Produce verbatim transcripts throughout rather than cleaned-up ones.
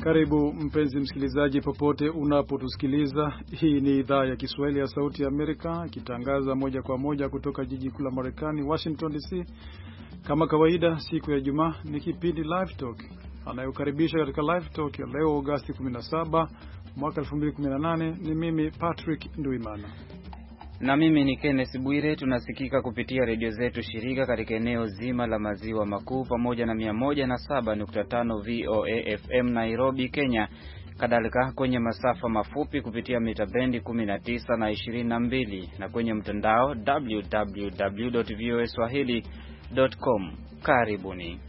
Karibu mpenzi msikilizaji popote unapotusikiliza. Hii ni idhaa ya Kiswahili ya Sauti ya Amerika ikitangaza moja kwa moja kutoka jiji kuu la Marekani, Washington D C. Kama kawaida, siku ya Ijumaa ni kipindi Live Talk. Anayokaribisha katika Live Talk ya leo Agosti kumi na saba mwaka elfu mbili kumi na nane ni mimi Patrick Nduimana. Na mimi ni Kenneth Bwire. Tunasikika kupitia redio zetu shirika katika eneo zima la maziwa makuu pamoja na mia moja na saba nukta tano V O A F M Nairobi, Kenya. Kadhalika kwenye masafa mafupi kupitia mita bendi kumi na tisa na ishirini na mbili na kwenye mtandao w w w dot voa swahili dot com. Karibuni.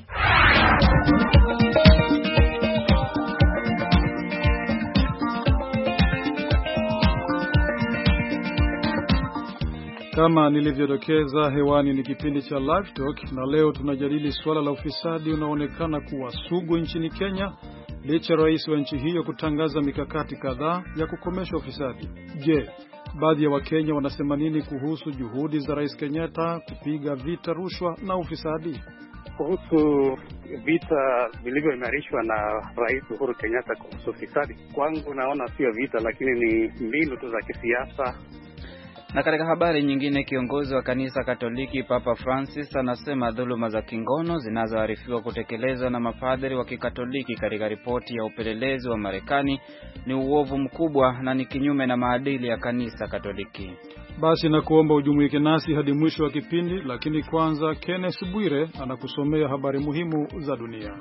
Kama nilivyodokeza, hewani ni kipindi cha Live Talk, na leo tunajadili swala la ufisadi unaoonekana kuwa sugu nchini Kenya licha rais wa nchi hiyo kutangaza mikakati kadhaa ya kukomesha ufisadi. Je, baadhi ya Wakenya wanasema nini kuhusu juhudi za Rais Kenyatta kupiga vita rushwa na ufisadi? Kuhusu vita vilivyoimarishwa na Rais Uhuru Kenyatta kuhusu ufisadi, kwangu naona sio vita, lakini ni mbinu tu za kisiasa. Na katika habari nyingine, kiongozi wa kanisa Katoliki Papa Francis anasema dhuluma za kingono zinazoarifiwa kutekelezwa na mapadri wa Kikatoliki katika ripoti ya upelelezi wa Marekani ni uovu mkubwa na ni kinyume na maadili ya kanisa Katoliki. Basi na kuomba ujumuike nasi hadi mwisho wa kipindi, lakini kwanza Kenneth Bwire anakusomea habari muhimu za dunia.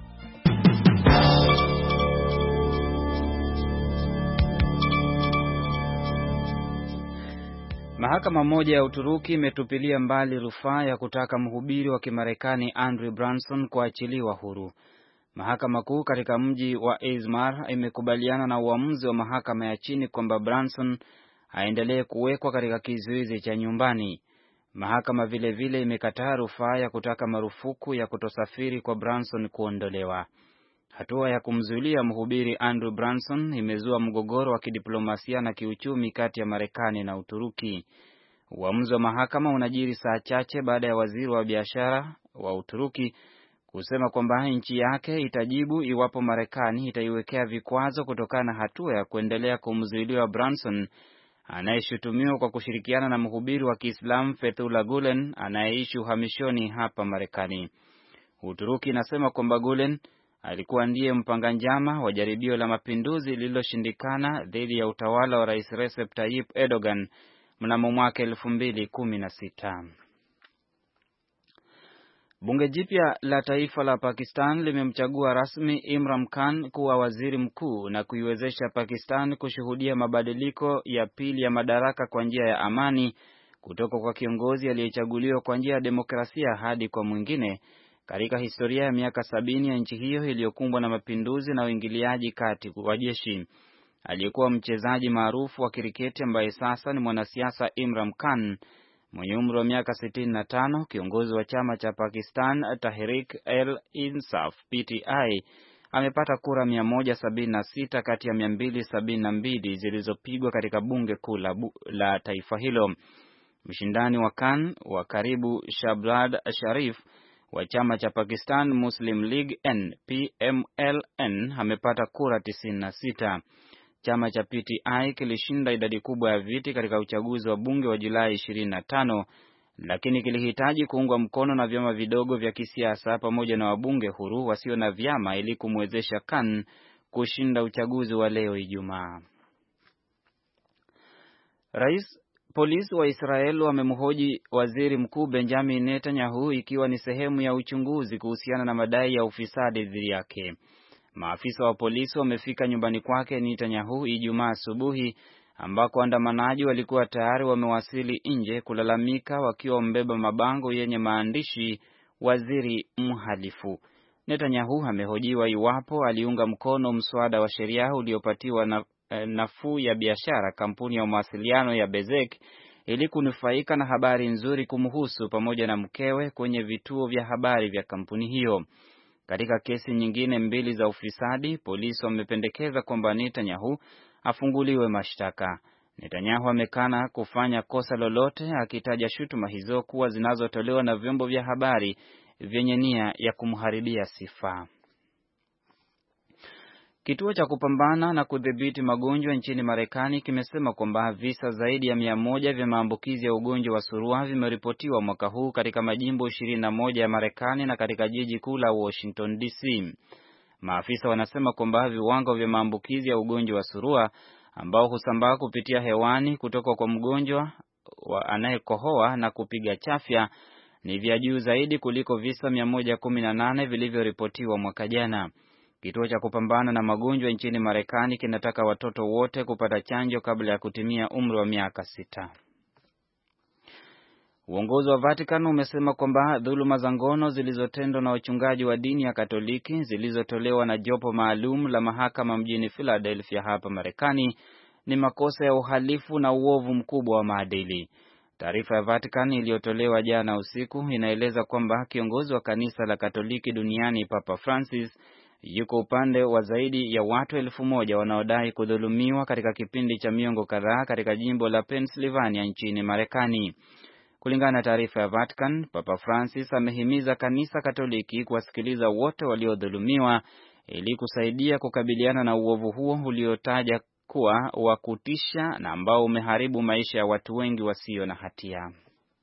Mahakama moja ya Uturuki imetupilia mbali rufaa ya kutaka mhubiri wa Kimarekani Andrew Branson kuachiliwa huru. Mahakama kuu katika mji wa Izmir imekubaliana na uamuzi wa mahakama ya chini kwamba Branson aendelee kuwekwa katika kizuizi cha nyumbani. Mahakama vile vile imekataa rufaa ya kutaka marufuku ya kutosafiri kwa Branson kuondolewa. Hatua ya kumzuilia mhubiri Andrew Branson imezua mgogoro wa kidiplomasia na kiuchumi kati ya Marekani na Uturuki. Uamuzi wa mahakama unajiri saa chache baada ya waziri wa biashara wa Uturuki kusema kwamba nchi yake itajibu iwapo Marekani itaiwekea vikwazo kutokana na hatua ya kuendelea kumzuilia Branson anayeshutumiwa kwa kushirikiana na mhubiri wa Kiislamu Fethullah Gulen anayeishi uhamishoni hapa Marekani. Uturuki inasema kwamba Gulen alikuwa ndiye mpanga njama wa jaribio la mapinduzi lililoshindikana dhidi ya utawala wa Rais Recep Tayyip Erdogan mnamo mwaka elfu mbili kumi na sita. Bunge jipya la taifa la Pakistan limemchagua rasmi Imran Khan kuwa waziri mkuu na kuiwezesha Pakistan kushuhudia mabadiliko ya pili ya madaraka kwa njia ya amani kutoka kwa kiongozi aliyechaguliwa kwa njia ya demokrasia hadi kwa mwingine katika historia ya miaka sabini ya nchi hiyo iliyokumbwa na mapinduzi na uingiliaji kati wa jeshi. Aliyekuwa mchezaji maarufu wa kriketi ambaye sasa ni mwanasiasa Imran Khan mwenye umri wa miaka sitini na tano, kiongozi wa chama cha Pakistan Tehreek-e-Insaf P T I, amepata kura mia moja sabini na sita kati ya mia mbili sabini na mbili zilizopigwa katika bunge kuu la, la taifa hilo. Mshindani wa Khan wa karibu Shahbaz Sharif wa chama cha Pakistan Muslim League N P M L N amepata kura tisini na sita. Chama cha P T I kilishinda idadi kubwa ya viti katika uchaguzi wa bunge wa Julai ishirini na tano, lakini kilihitaji kuungwa mkono na vyama vidogo vya kisiasa pamoja na wabunge huru wasio na vyama ili kumwezesha Khan kushinda uchaguzi wa leo Ijumaa. Rais Polisi wa Israel wamemhoji waziri mkuu Benjamin Netanyahu ikiwa ni sehemu ya uchunguzi kuhusiana na madai ya ufisadi dhidi yake. Maafisa wa polisi wamefika nyumbani kwake Netanyahu Ijumaa asubuhi, ambako waandamanaji walikuwa tayari wamewasili nje kulalamika wakiwa wamebeba mabango yenye maandishi waziri mhalifu. Netanyahu amehojiwa iwapo aliunga mkono mswada wa sheria uliopatiwa na nafuu ya biashara kampuni ya mawasiliano ya Bezek ili kunufaika na habari nzuri kumhusu pamoja na mkewe kwenye vituo vya habari vya kampuni hiyo. Katika kesi nyingine mbili za ufisadi, polisi wamependekeza kwamba Netanyahu afunguliwe mashtaka. Netanyahu amekana kufanya kosa lolote, akitaja shutuma hizo kuwa zinazotolewa na vyombo vya habari vyenye nia ya kumharibia sifa. Kituo cha kupambana na kudhibiti magonjwa nchini Marekani kimesema kwamba visa zaidi ya mia moja vya maambukizi ya ugonjwa wa surua vimeripotiwa mwaka huu katika majimbo ishirini na moja ya Marekani na katika jiji kuu la Washington D C. Maafisa wanasema kwamba viwango vya maambukizi ya ugonjwa wa surua ambao husambaa kupitia hewani kutoka kwa mgonjwa anayekohoa na kupiga chafya ni vya juu zaidi kuliko visa mia moja kumi na nane vilivyoripotiwa mwaka jana. Kituo cha kupambana na magonjwa nchini Marekani kinataka watoto wote kupata chanjo kabla ya kutimia umri wa miaka sita. Uongozi wa Vatican umesema kwamba dhuluma za ngono zilizotendwa na wachungaji wa dini ya Katoliki zilizotolewa na jopo maalum la mahakama mjini Philadelphia hapa Marekani ni makosa ya uhalifu na uovu mkubwa wa maadili. Taarifa ya Vatican iliyotolewa jana usiku inaeleza kwamba kiongozi wa kanisa la Katoliki duniani Papa Francis yuko upande wa zaidi ya watu elfu moja wanaodai kudhulumiwa katika kipindi cha miongo kadhaa katika jimbo la Pennsylvania nchini Marekani. Kulingana na taarifa ya Vatican, Papa Francis amehimiza kanisa Katoliki kuwasikiliza wote waliodhulumiwa ili kusaidia kukabiliana na uovu huo uliotaja kuwa wa kutisha na ambao umeharibu maisha ya watu wengi wasio na hatia.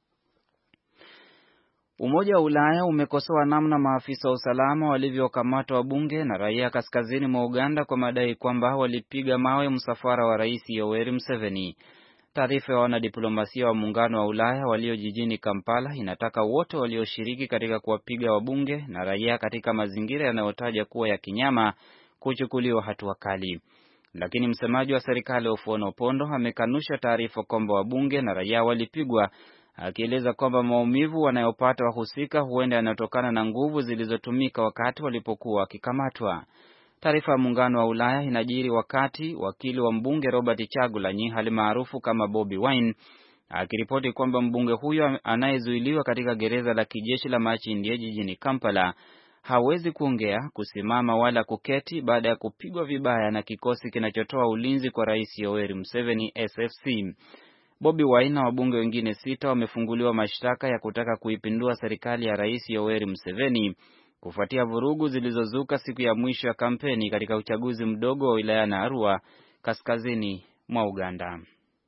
Umoja wa Ulaya umekosoa namna maafisa wa usalama walivyokamata wabunge na raia kaskazini mwa Uganda kwa madai kwamba walipiga mawe msafara wa Rais Yoweri Museveni. Taarifa ya wanadiplomasia wa Muungano wa Ulaya walio jijini Kampala inataka wote walioshiriki katika kuwapiga wabunge na raia katika mazingira yanayotaja kuwa ya kinyama kuchukuliwa hatua kali. Lakini msemaji wa serikali Ofuono Opondo amekanusha taarifa kwamba wabunge na raia walipigwa, akieleza kwamba maumivu wanayopata wahusika huenda yanatokana na nguvu zilizotumika wakati walipokuwa wakikamatwa. Taarifa ya Muungano wa Ulaya inajiri wakati wakili wa mbunge Robert Chagulanyi hali maarufu kama Bobi Wine akiripoti kwamba mbunge huyo anayezuiliwa katika gereza la kijeshi la Makindye jijini Kampala hawezi kuongea, kusimama wala kuketi baada ya kupigwa vibaya na kikosi kinachotoa ulinzi kwa Rais Yoweri Museveni S F C. Bobi Wine na wabunge wengine sita wamefunguliwa mashtaka ya kutaka kuipindua serikali ya Rais Yoweri Museveni kufuatia vurugu zilizozuka siku ya mwisho ya kampeni katika uchaguzi mdogo wa wilaya na Arua kaskazini mwa Uganda.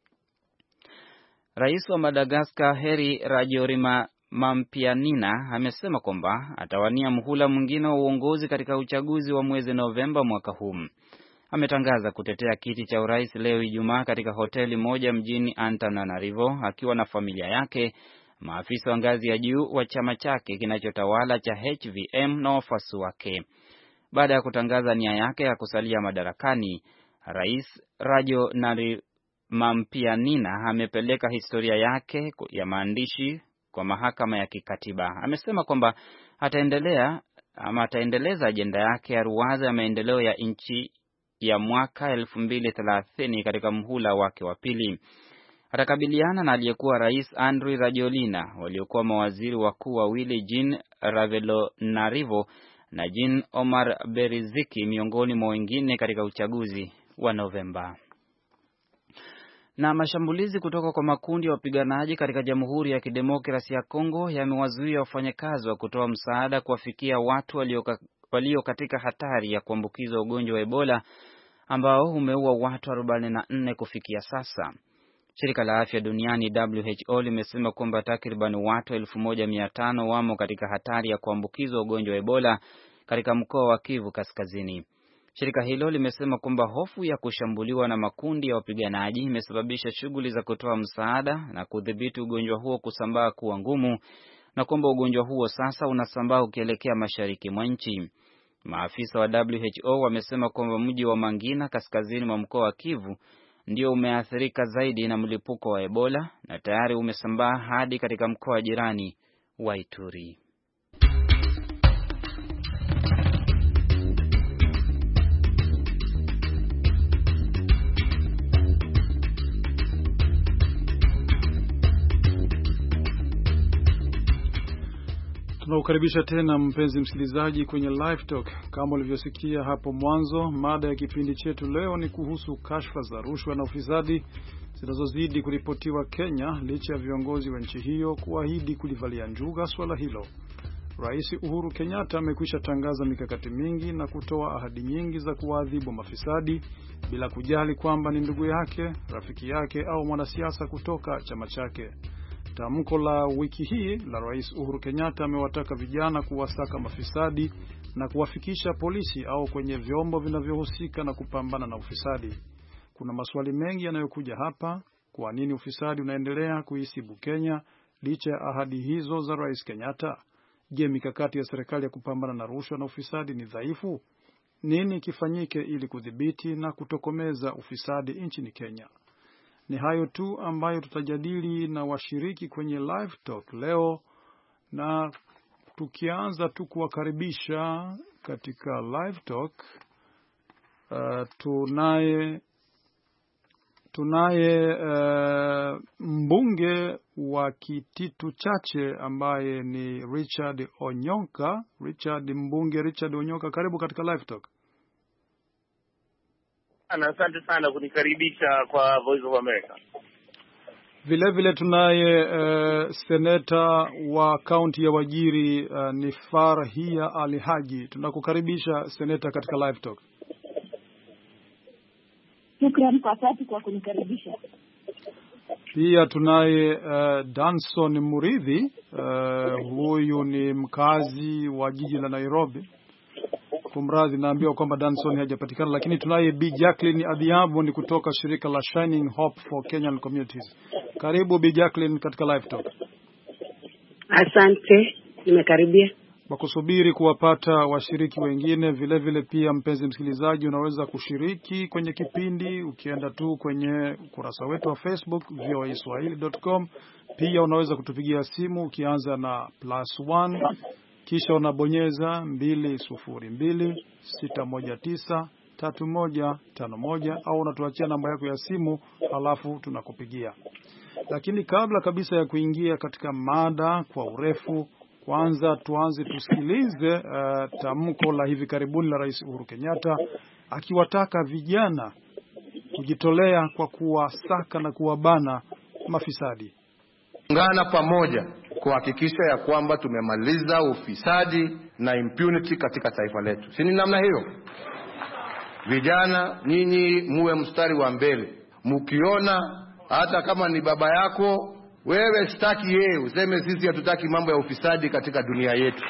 Rais wa Madagascar Heri Rajoelinarimampianina amesema kwamba atawania muhula mwingine wa uongozi katika uchaguzi wa mwezi Novemba mwaka huu. Ametangaza kutetea kiti cha urais leo Ijumaa katika hoteli moja mjini Antananarivo akiwa na familia yake, maafisa wa ngazi ya juu wa chama chake kinachotawala cha H V M na wafuasi wake. Baada ya kutangaza nia yake ya kusalia madarakani, Rais Rajoelinarimampianina amepeleka historia yake ya maandishi kwa mahakama ya kikatiba. Amesema kwamba ataendelea ama ataendeleza ajenda yake ya ruwaza ya maendeleo ya nchi ya mwaka elfu mbili thelathini katika mhula wake wa pili. Atakabiliana na aliyekuwa Rais Andry Rajoelina, waliokuwa mawaziri wakuu wawili Jean Ravelonarivo na Jean Omar Beriziki miongoni mwa wengine katika uchaguzi wa Novemba. Na mashambulizi kutoka kwa makundi ya wapiganaji katika Jamhuri ya Kidemokrasia ya Kongo yamewazuia wafanyakazi wa kutoa msaada kuwafikia watu walioka walio katika hatari ya kuambukizwa ugonjwa wa Ebola ambao umeua watu arobaini na nne kufikia sasa. Shirika la Afya Duniani W H O limesema kwamba takriban watu elfu moja mia tano wamo katika hatari ya kuambukizwa ugonjwa wa Ebola katika mkoa wa Kivu Kaskazini. Shirika hilo limesema kwamba hofu ya kushambuliwa na makundi ya wapiganaji imesababisha shughuli za kutoa msaada na kudhibiti ugonjwa huo kusambaa kuwa ngumu, na kwamba ugonjwa huo sasa unasambaa ukielekea mashariki mwa nchi. Maafisa wa W H O wamesema kwamba mji wa Mangina kaskazini mwa mkoa wa Kivu ndio umeathirika zaidi na mlipuko wa Ebola na tayari umesambaa hadi katika mkoa jirani wa Ituri. Tunaukaribisha tena mpenzi msikilizaji kwenye Live Talk. Kama ulivyosikia hapo mwanzo, mada ya kipindi chetu leo ni kuhusu kashfa za rushwa na ufisadi zinazozidi kuripotiwa Kenya licha ya viongozi wa nchi hiyo kuahidi kulivalia njuga swala hilo. Rais Uhuru Kenyatta amekwisha tangaza mikakati mingi na kutoa ahadi nyingi za kuadhibu mafisadi bila kujali kwamba ni ndugu yake, rafiki yake au mwanasiasa kutoka chama chake. Tamko la wiki hii la Rais Uhuru Kenyatta amewataka vijana kuwasaka mafisadi na kuwafikisha polisi au kwenye vyombo vinavyohusika na kupambana na ufisadi. Kuna maswali mengi yanayokuja hapa. Kwa nini ufisadi unaendelea kuisibu Kenya licha ya ahadi hizo za Rais Kenyatta? Je, mikakati ya serikali ya kupambana na rushwa na ufisadi ni dhaifu? Nini kifanyike ili kudhibiti na kutokomeza ufisadi nchini Kenya? Ni hayo tu ambayo tutajadili na washiriki kwenye live talk leo, na tukianza tu kuwakaribisha katika live talk uh, tunaye tunaye uh, mbunge wa Kititu Chache ambaye ni Richard Onyonka. Richard, mbunge Richard Onyonka, karibu katika live talk. Asante sana kunikaribisha kwa Voice of America. Vile vile tunaye uh, seneta wa kaunti ya Wajiri uh, ni Farhia Ali Haji. Tunakukaribisha seneta katika live talk. Shukrani kwa dhati kwa kunikaribisha. Pia tunaye uh, Danson Muridhi, uh, huyu ni mkazi wa jiji la Nairobi. Kumradhi, naambiwa kwamba Danson hajapatikana, lakini tunaye Bi Jacqueline Adhiambo ni kutoka shirika la Shining Hope for Kenyan Communities. Karibu Bi Jacqueline katika live talk. Asante, nimekaribia. Wakusubiri kuwapata washiriki wengine, vile vile pia mpenzi msikilizaji unaweza kushiriki kwenye kipindi ukienda tu kwenye ukurasa wetu wa Facebook v o a swahili dot com. Pia unaweza kutupigia simu ukianza na plus one kisha unabonyeza mbili sufuri mbili sita moja tisa tatu moja tano moja, au unatuachia namba yako ya simu halafu tunakupigia. Lakini kabla kabisa ya kuingia katika mada kwa urefu, kwanza tuanze tusikilize uh, tamko la hivi karibuni la Rais Uhuru Kenyatta akiwataka vijana kujitolea kwa kuwasaka na kuwabana mafisadi. Ungana pamoja kuhakikisha ya kwamba tumemaliza ufisadi na impunity katika taifa letu. Si ni namna hiyo? Vijana nyinyi muwe mstari wa mbele. Mkiona hata kama ni baba yako, wewe sitaki yeye, useme sisi hatutaki mambo ya ufisadi katika dunia yetu.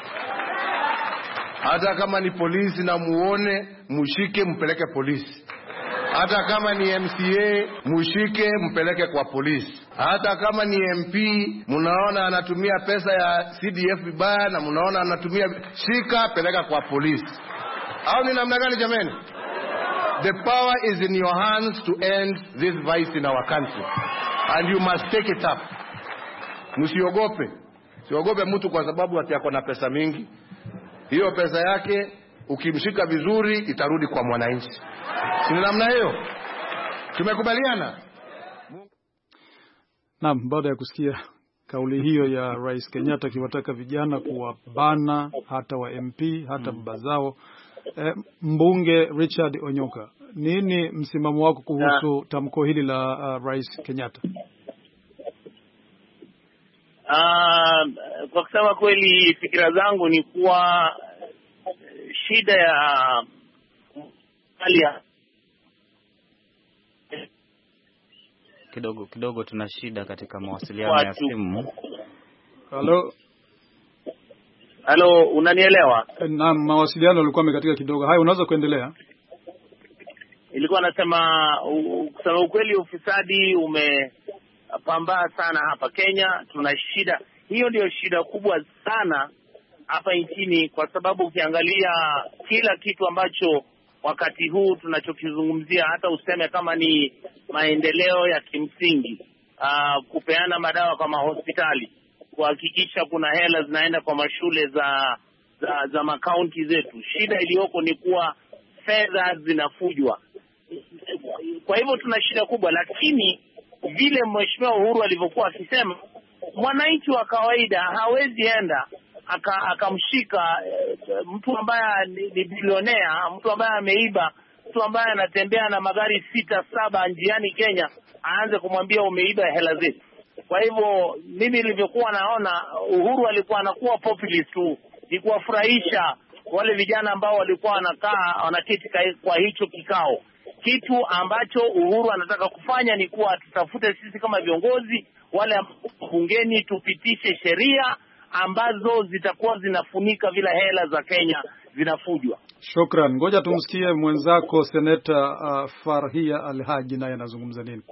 Hata kama ni polisi na muone, mshike mpeleke polisi. Hata kama ni M C A, mshike mpeleke kwa polisi. Hata kama ni M P, mnaona anatumia pesa ya C D F vibaya na mnaona anatumia, shika peleka kwa polisi. Au ni namna gani jameni? The power is in your hands to end this vice in our country, and you must take it up. Msiogope. Siogope mtu kwa sababu ati yako na pesa mingi. Hiyo pesa yake ukimshika vizuri itarudi kwa mwananchi. Si namna hiyo? Tumekubaliana? Naam, baada ya kusikia kauli hiyo ya Rais Kenyatta akiwataka vijana kuwabana hata wa M P hata baba zao, e, mbunge Richard Onyonka, nini msimamo wako kuhusu yeah. tamko hili la uh, Rais Kenyatta? Uh, kwa kusema kweli fikira zangu ni kuwa shida ya hali ya kidogo kidogo tuna shida katika mawasiliano ya simu. Halo. Halo, unanielewa? Naam, mawasiliano yalikuwa yamekatika kidogo. Hai, unaweza kuendelea? Ilikuwa nasema kusema ukweli ufisadi umepambaa sana hapa Kenya. Tuna shida. Hiyo ndio shida kubwa sana hapa nchini, kwa sababu ukiangalia kila kitu ambacho wakati huu tunachokizungumzia, hata useme kama ni maendeleo ya kimsingi, uh, kupeana madawa kama hospitali, kuhakikisha kuna hela zinaenda kwa mashule za za, za makaunti zetu. Shida iliyoko ni kuwa fedha zinafujwa. Kwa hivyo tuna shida kubwa, lakini vile Mheshimiwa Uhuru alivyokuwa akisema, mwananchi wa kawaida hawezi enda akamshika aka mtu ambaye ni, ni bilionea, mtu ambaye ameiba, mtu ambaye anatembea na magari sita saba njiani Kenya, aanze kumwambia umeiba hela zetu. Kwa hivyo mimi nilivyokuwa naona, Uhuru alikuwa anakuwa populist tu, ni kuwafurahisha wale vijana ambao walikuwa wanakaa wanaketi kwa hicho kikao. Kitu ambacho Uhuru anataka kufanya ni kuwa tutafute sisi kama viongozi wale bungeni, tupitishe sheria ambazo zitakuwa zinafunika vile hela za Kenya zinafujwa. Shukran. Ngoja tumsikie mwenzako Seneta uh, Farhia Alhaji naye anazungumza nini.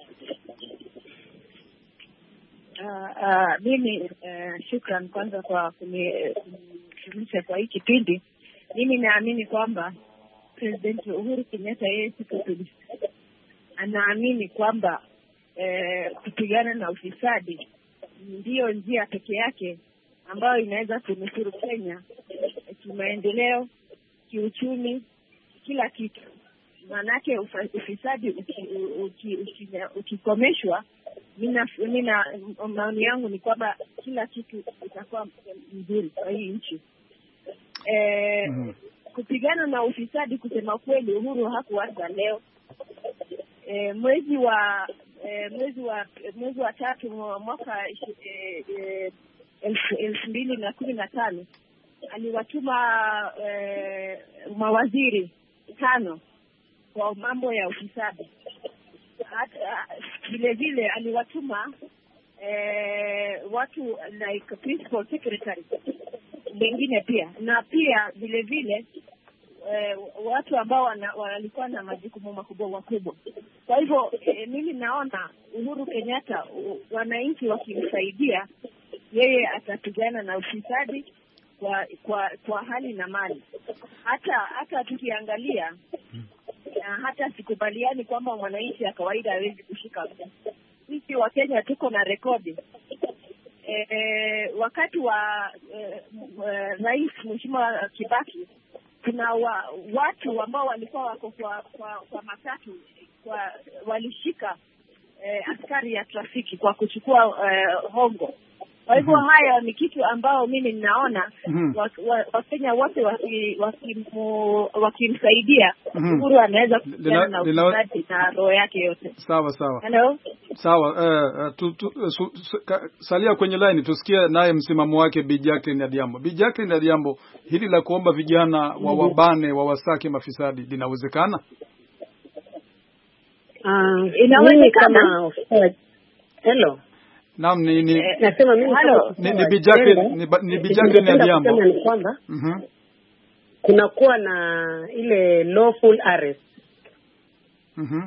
Uh, uh, mimi uh, shukran kwanza kwa kunishirikisha kwa hii kipindi. Mimi naamini kwamba President Uhuru Kenyatta yeye si populist. Anaamini kwamba eh, kupigana na ufisadi ndio njia pekee yake ambayo inaweza kunusuru Kenya kimaendeleo, kiuchumi, kila kitu. Maanake ufisadi ukikomeshwa, mina mina maoni yangu ni kwamba kila kitu itakuwa mzuri kwa hii nchi. Eh, mm-hmm. Kupigana na ufisadi, kusema kweli, Uhuru hakuanza leo. E, mwezi wa e, mwezi wa mwezi wa tatu mwaka e, e, elfu, elfu mbili na kumi na tano aliwatuma e, mawaziri tano kwa mambo ya ufisadi. Hata vile vile aliwatuma e, watu like principal secretary wengine pia, na pia vile vile e, watu ambao wana, walikuwa na majukumu makubwa makubwa. Kwa hivyo e, mimi naona Uhuru Kenyatta wananchi wakimsaidia yeye atapigana na ufisadi kwa kwa kwa hali na mali. Hata hata tukiangalia na hata sikubaliani kwamba mwananchi ya kawaida hawezi kushika. Sisi wa Kenya tuko na rekodi. E, e, wakati wa e, e, Rais Mheshimiwa Kibaki, kuna wa, watu ambao walikuwa wako kwa kwa, kwa matatu kwa walishika e, askari ya trafiki kwa kuchukua e, hongo. Kwa hivyo mm-hmm. haya ni kitu ambao mimi ninaona mm-hmm. Wakenya wote wakimsaidia mm-hmm. Uhuru anaweza kupigana na ufisadi na roho yake yote. Sawa sawa. Hello? Sawa, uh, tu, tu, su, su, ka, salia kwenye line tusikie naye msimamo wake Bi Jacqueline Adhiambo. Bi Jacqueline Adhiambo, hili la kuomba vijana mm-hmm. wawabane wawasake mafisadi linawezekana? Uh, inawezekana. Hello. Naam, ni ni eh, nasema mimi ni, ni Bi Jacqueline ni, ni Bi Jacqueline Adhiambo. Ni kwamba mhm kuna kuwa na ile lawful arrest. Mhm.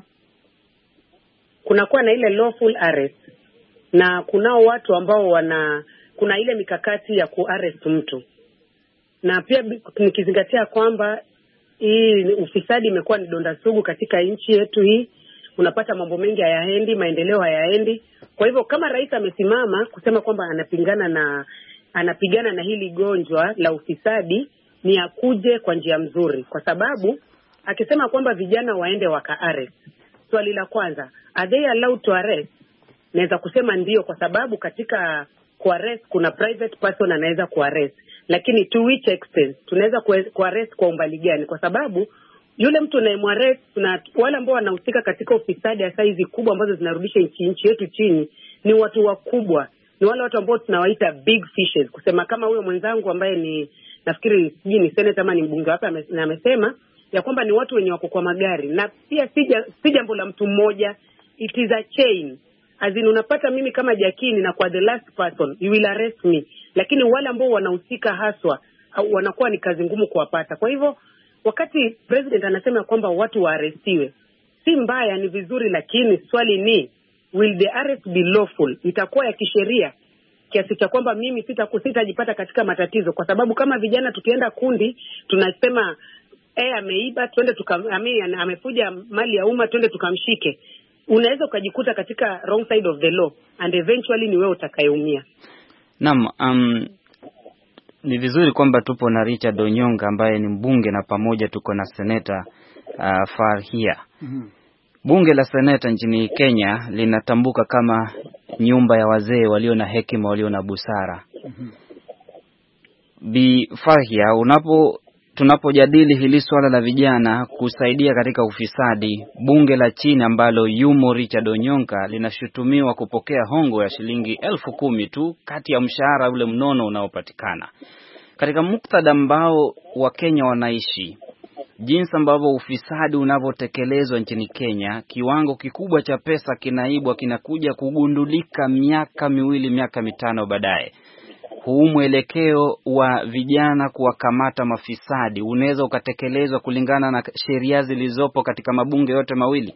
Kuna kuwa na ile lawful arrest. Na kunao watu ambao wana kuna ile mikakati ya kuarrest mtu. Na pia nikizingatia kwamba hii ufisadi imekuwa ni donda sugu katika nchi yetu hii, unapata mambo mengi hayaendi, maendeleo hayaendi. Kwa hivyo kama rais amesimama kusema kwamba anapingana na anapigana na hili gonjwa la ufisadi, ni akuje kwa njia mzuri, kwa sababu akisema kwamba vijana waende waka-arrest, swali la kwanza, are they allowed to arrest? Naweza kusema ndio, kwa sababu katika kuarrest kuna private person anaweza kuarrest, lakini to which extent tunaweza kuarrest kwa umbali gani? Kwa sababu yule mtu anayemwarrest na wale ambao wanahusika katika ufisadi hasa hizi kubwa ambazo zinarudisha nchi nchi yetu chini ni watu wakubwa, ni wale watu ambao tunawaita big fishes. Kusema kama huyo mwenzangu ambaye ni nafikiri siji ni senator ama ni mbunge hapa na amesema ya kwamba ni watu wenye wako kwa magari, na pia sija si jambo la mtu mmoja, it is a chain. Azin unapata mimi kama Jakini na kwa the last person you will arrest me, lakini wale ambao wanahusika haswa wanakuwa ni kazi ngumu kuwapata. Kwa hivyo wakati president anasema kwamba watu waarestiwe, si mbaya, ni vizuri, lakini swali ni will the arrest be lawful? Itakuwa ya kisheria kiasi cha kwamba mimi sitajipata katika matatizo, kwa sababu kama vijana tukienda kundi tunasema eh ameiba twende tukamame, amefuja mali ya umma twende tukamshike, unaweza ukajikuta katika wrong side of the law and eventually ni wewe utakayeumia. Naam, um ni vizuri kwamba tupo na Richard Onyonga ambaye ni mbunge na pamoja tuko na seneta uh, Farhia. Mm-hmm. Bunge la seneta nchini Kenya linatambuka kama nyumba ya wazee walio na hekima, walio na busara. Mm-hmm. Bi Farhia, unapo tunapojadili hili swala la vijana kusaidia katika ufisadi, bunge la chini ambalo yumo Richard Onyonga linashutumiwa kupokea hongo ya shilingi elfu kumi tu kati ya mshahara ule mnono unaopatikana. Katika muktadha ambao Wakenya wanaishi, jinsi ambavyo ufisadi unavyotekelezwa nchini Kenya, kiwango kikubwa cha pesa kinaibwa kinakuja kugundulika miaka miwili, miaka mitano baadaye. Huu mwelekeo wa vijana kuwakamata mafisadi unaweza ukatekelezwa kulingana na sheria zilizopo katika mabunge yote mawili?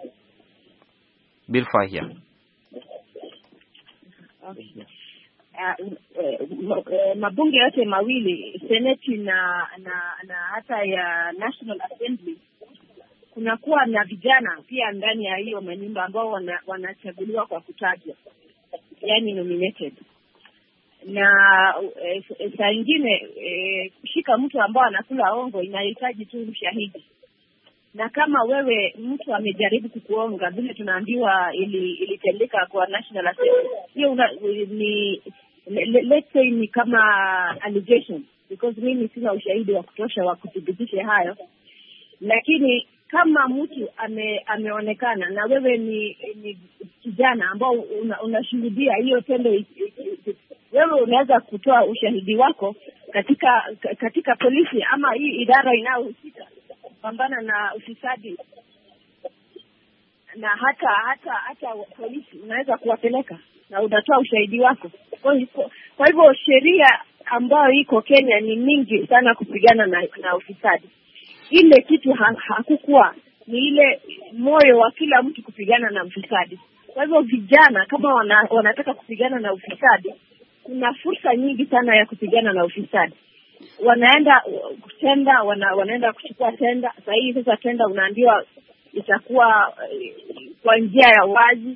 Bilfahia. Okay. Uh, uh, uh, mabunge yote mawili, Senate na na na hata ya National Assembly, kunakuwa na vijana pia ndani ya hiyo manyumba ambao wana, wanachaguliwa kwa kutajwa, yani nominated. Na e, saa ingine e, kushika mtu ambao anakula hongo inahitaji tu ushahidi. Na kama wewe mtu amejaribu kukuonga vile tunaambiwa ili ilitendeka kwa National Assembly, hiyo ni let's say ni kama allegation, because mimi sina ushahidi wa kutosha wa kudhibitisha hayo. Lakini kama mtu ame, ameonekana na wewe ni, ni kijana ambao unashuhudia una hiyo tendo, wewe unaweza kutoa ushahidi wako katika katika polisi ama hii idara inayohusika kupambana na ufisadi, na hata hata hata polisi unaweza kuwapeleka na utatoa ushahidi wako. Kwa hivyo sheria ambayo iko Kenya ni mingi sana kupigana na, na ufisadi. Ile kitu ha, hakukuwa ni ile moyo wa kila mtu kupigana na ufisadi. Kwa hivyo vijana kama wana, wanataka kupigana na ufisadi, kuna fursa nyingi sana ya kupigana na ufisadi. Wanaenda tenda, wana, wanaenda kuchukua tenda. Sasa hii sasa tenda unaambiwa itakuwa kwa njia ya wazi.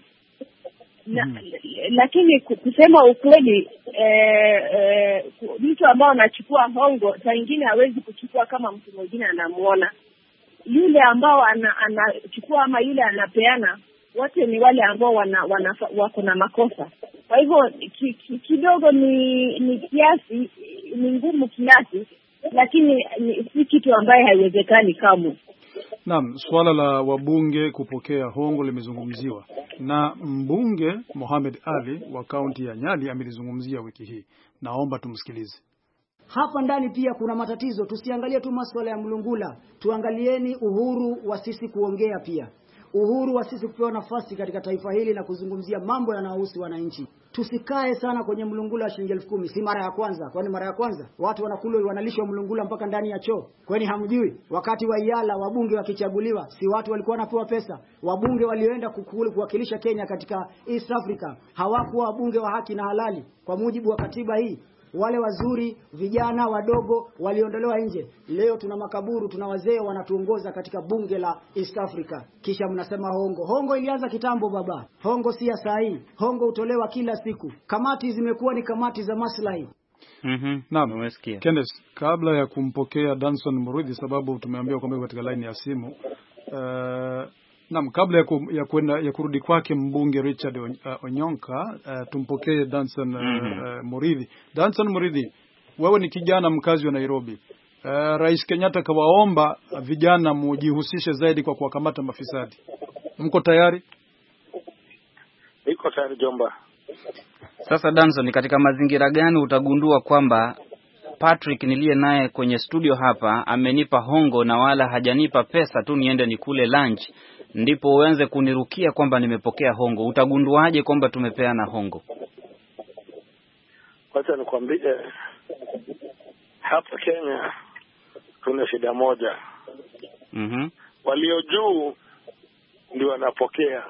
Na, mm. Lakini kusema ukweli eh, eh, mtu ambao anachukua hongo saa nyingine hawezi kuchukua kama mtu mwingine anamuona. Yule ambao anachukua ana ama yule anapeana, wote ni wale ambao wana, wana wako na makosa. Kwa hivyo ki, ki, kidogo ni ni kiasi, ni ngumu kiasi, lakini ni, si kitu ambaye haiwezekani kamwe. Naam, swala la wabunge kupokea hongo limezungumziwa na mbunge Mohamed Ali wa kaunti ya Nyali amelizungumzia wiki hii. Naomba tumsikilize. Hapa ndani pia kuna matatizo, tusiangalie tu masuala ya mlungula, tuangalieni uhuru wa sisi kuongea pia. Uhuru wa sisi kupewa nafasi katika taifa hili na kuzungumzia mambo yanayohusu wananchi. Tusikae sana kwenye mlungula wa shilingi elfu kumi. Si mara ya kwanza. Kwani mara ya kwanza watu wanakula wanalishwa mlungula mpaka ndani ya choo? Kwani hamjui wakati wa Iyala wabunge wakichaguliwa si watu walikuwa wanapewa pesa? Wabunge walioenda kukuli kuwakilisha Kenya katika East Africa hawakuwa wabunge wa haki na halali kwa mujibu wa katiba hii. Wale wazuri vijana wadogo waliondolewa nje. Leo tuna makaburu, tuna wazee wanatuongoza katika bunge la East Africa. Kisha mnasema hongo. Hongo ilianza kitambo baba. Hongo si ya saa hii. Hongo utolewa kila siku. Kamati zimekuwa ni kamati za maslahi. Mhm. Naam, umesikia. Kenneth, kabla ya kumpokea Danson Muridhi, sababu tumeambiwa kwamba katika line ya simu, uh, naam, kabla ya, ku, ya kwenda ya kurudi kwake mbunge Richard Onyonka, uh, tumpokee Danson uh, mm-hmm. uh, Muridhi. Danson Muridhi, wewe ni kijana mkazi wa Nairobi. Uh, Rais Kenyatta kawaomba vijana mujihusishe zaidi kwa kuwakamata mafisadi. Mko tayari? Niko tayari Jomba. Sasa Danson, katika mazingira gani utagundua kwamba Patrick niliye naye kwenye studio hapa amenipa hongo na wala hajanipa pesa tu niende nikule lunch ndipo uanze kunirukia kwamba nimepokea hongo? Utagunduaje kwamba tumepeana hongo? Wacha nikwambie, hapa Kenya tuna shida moja. Mhm. Walio juu ndio wanapokea.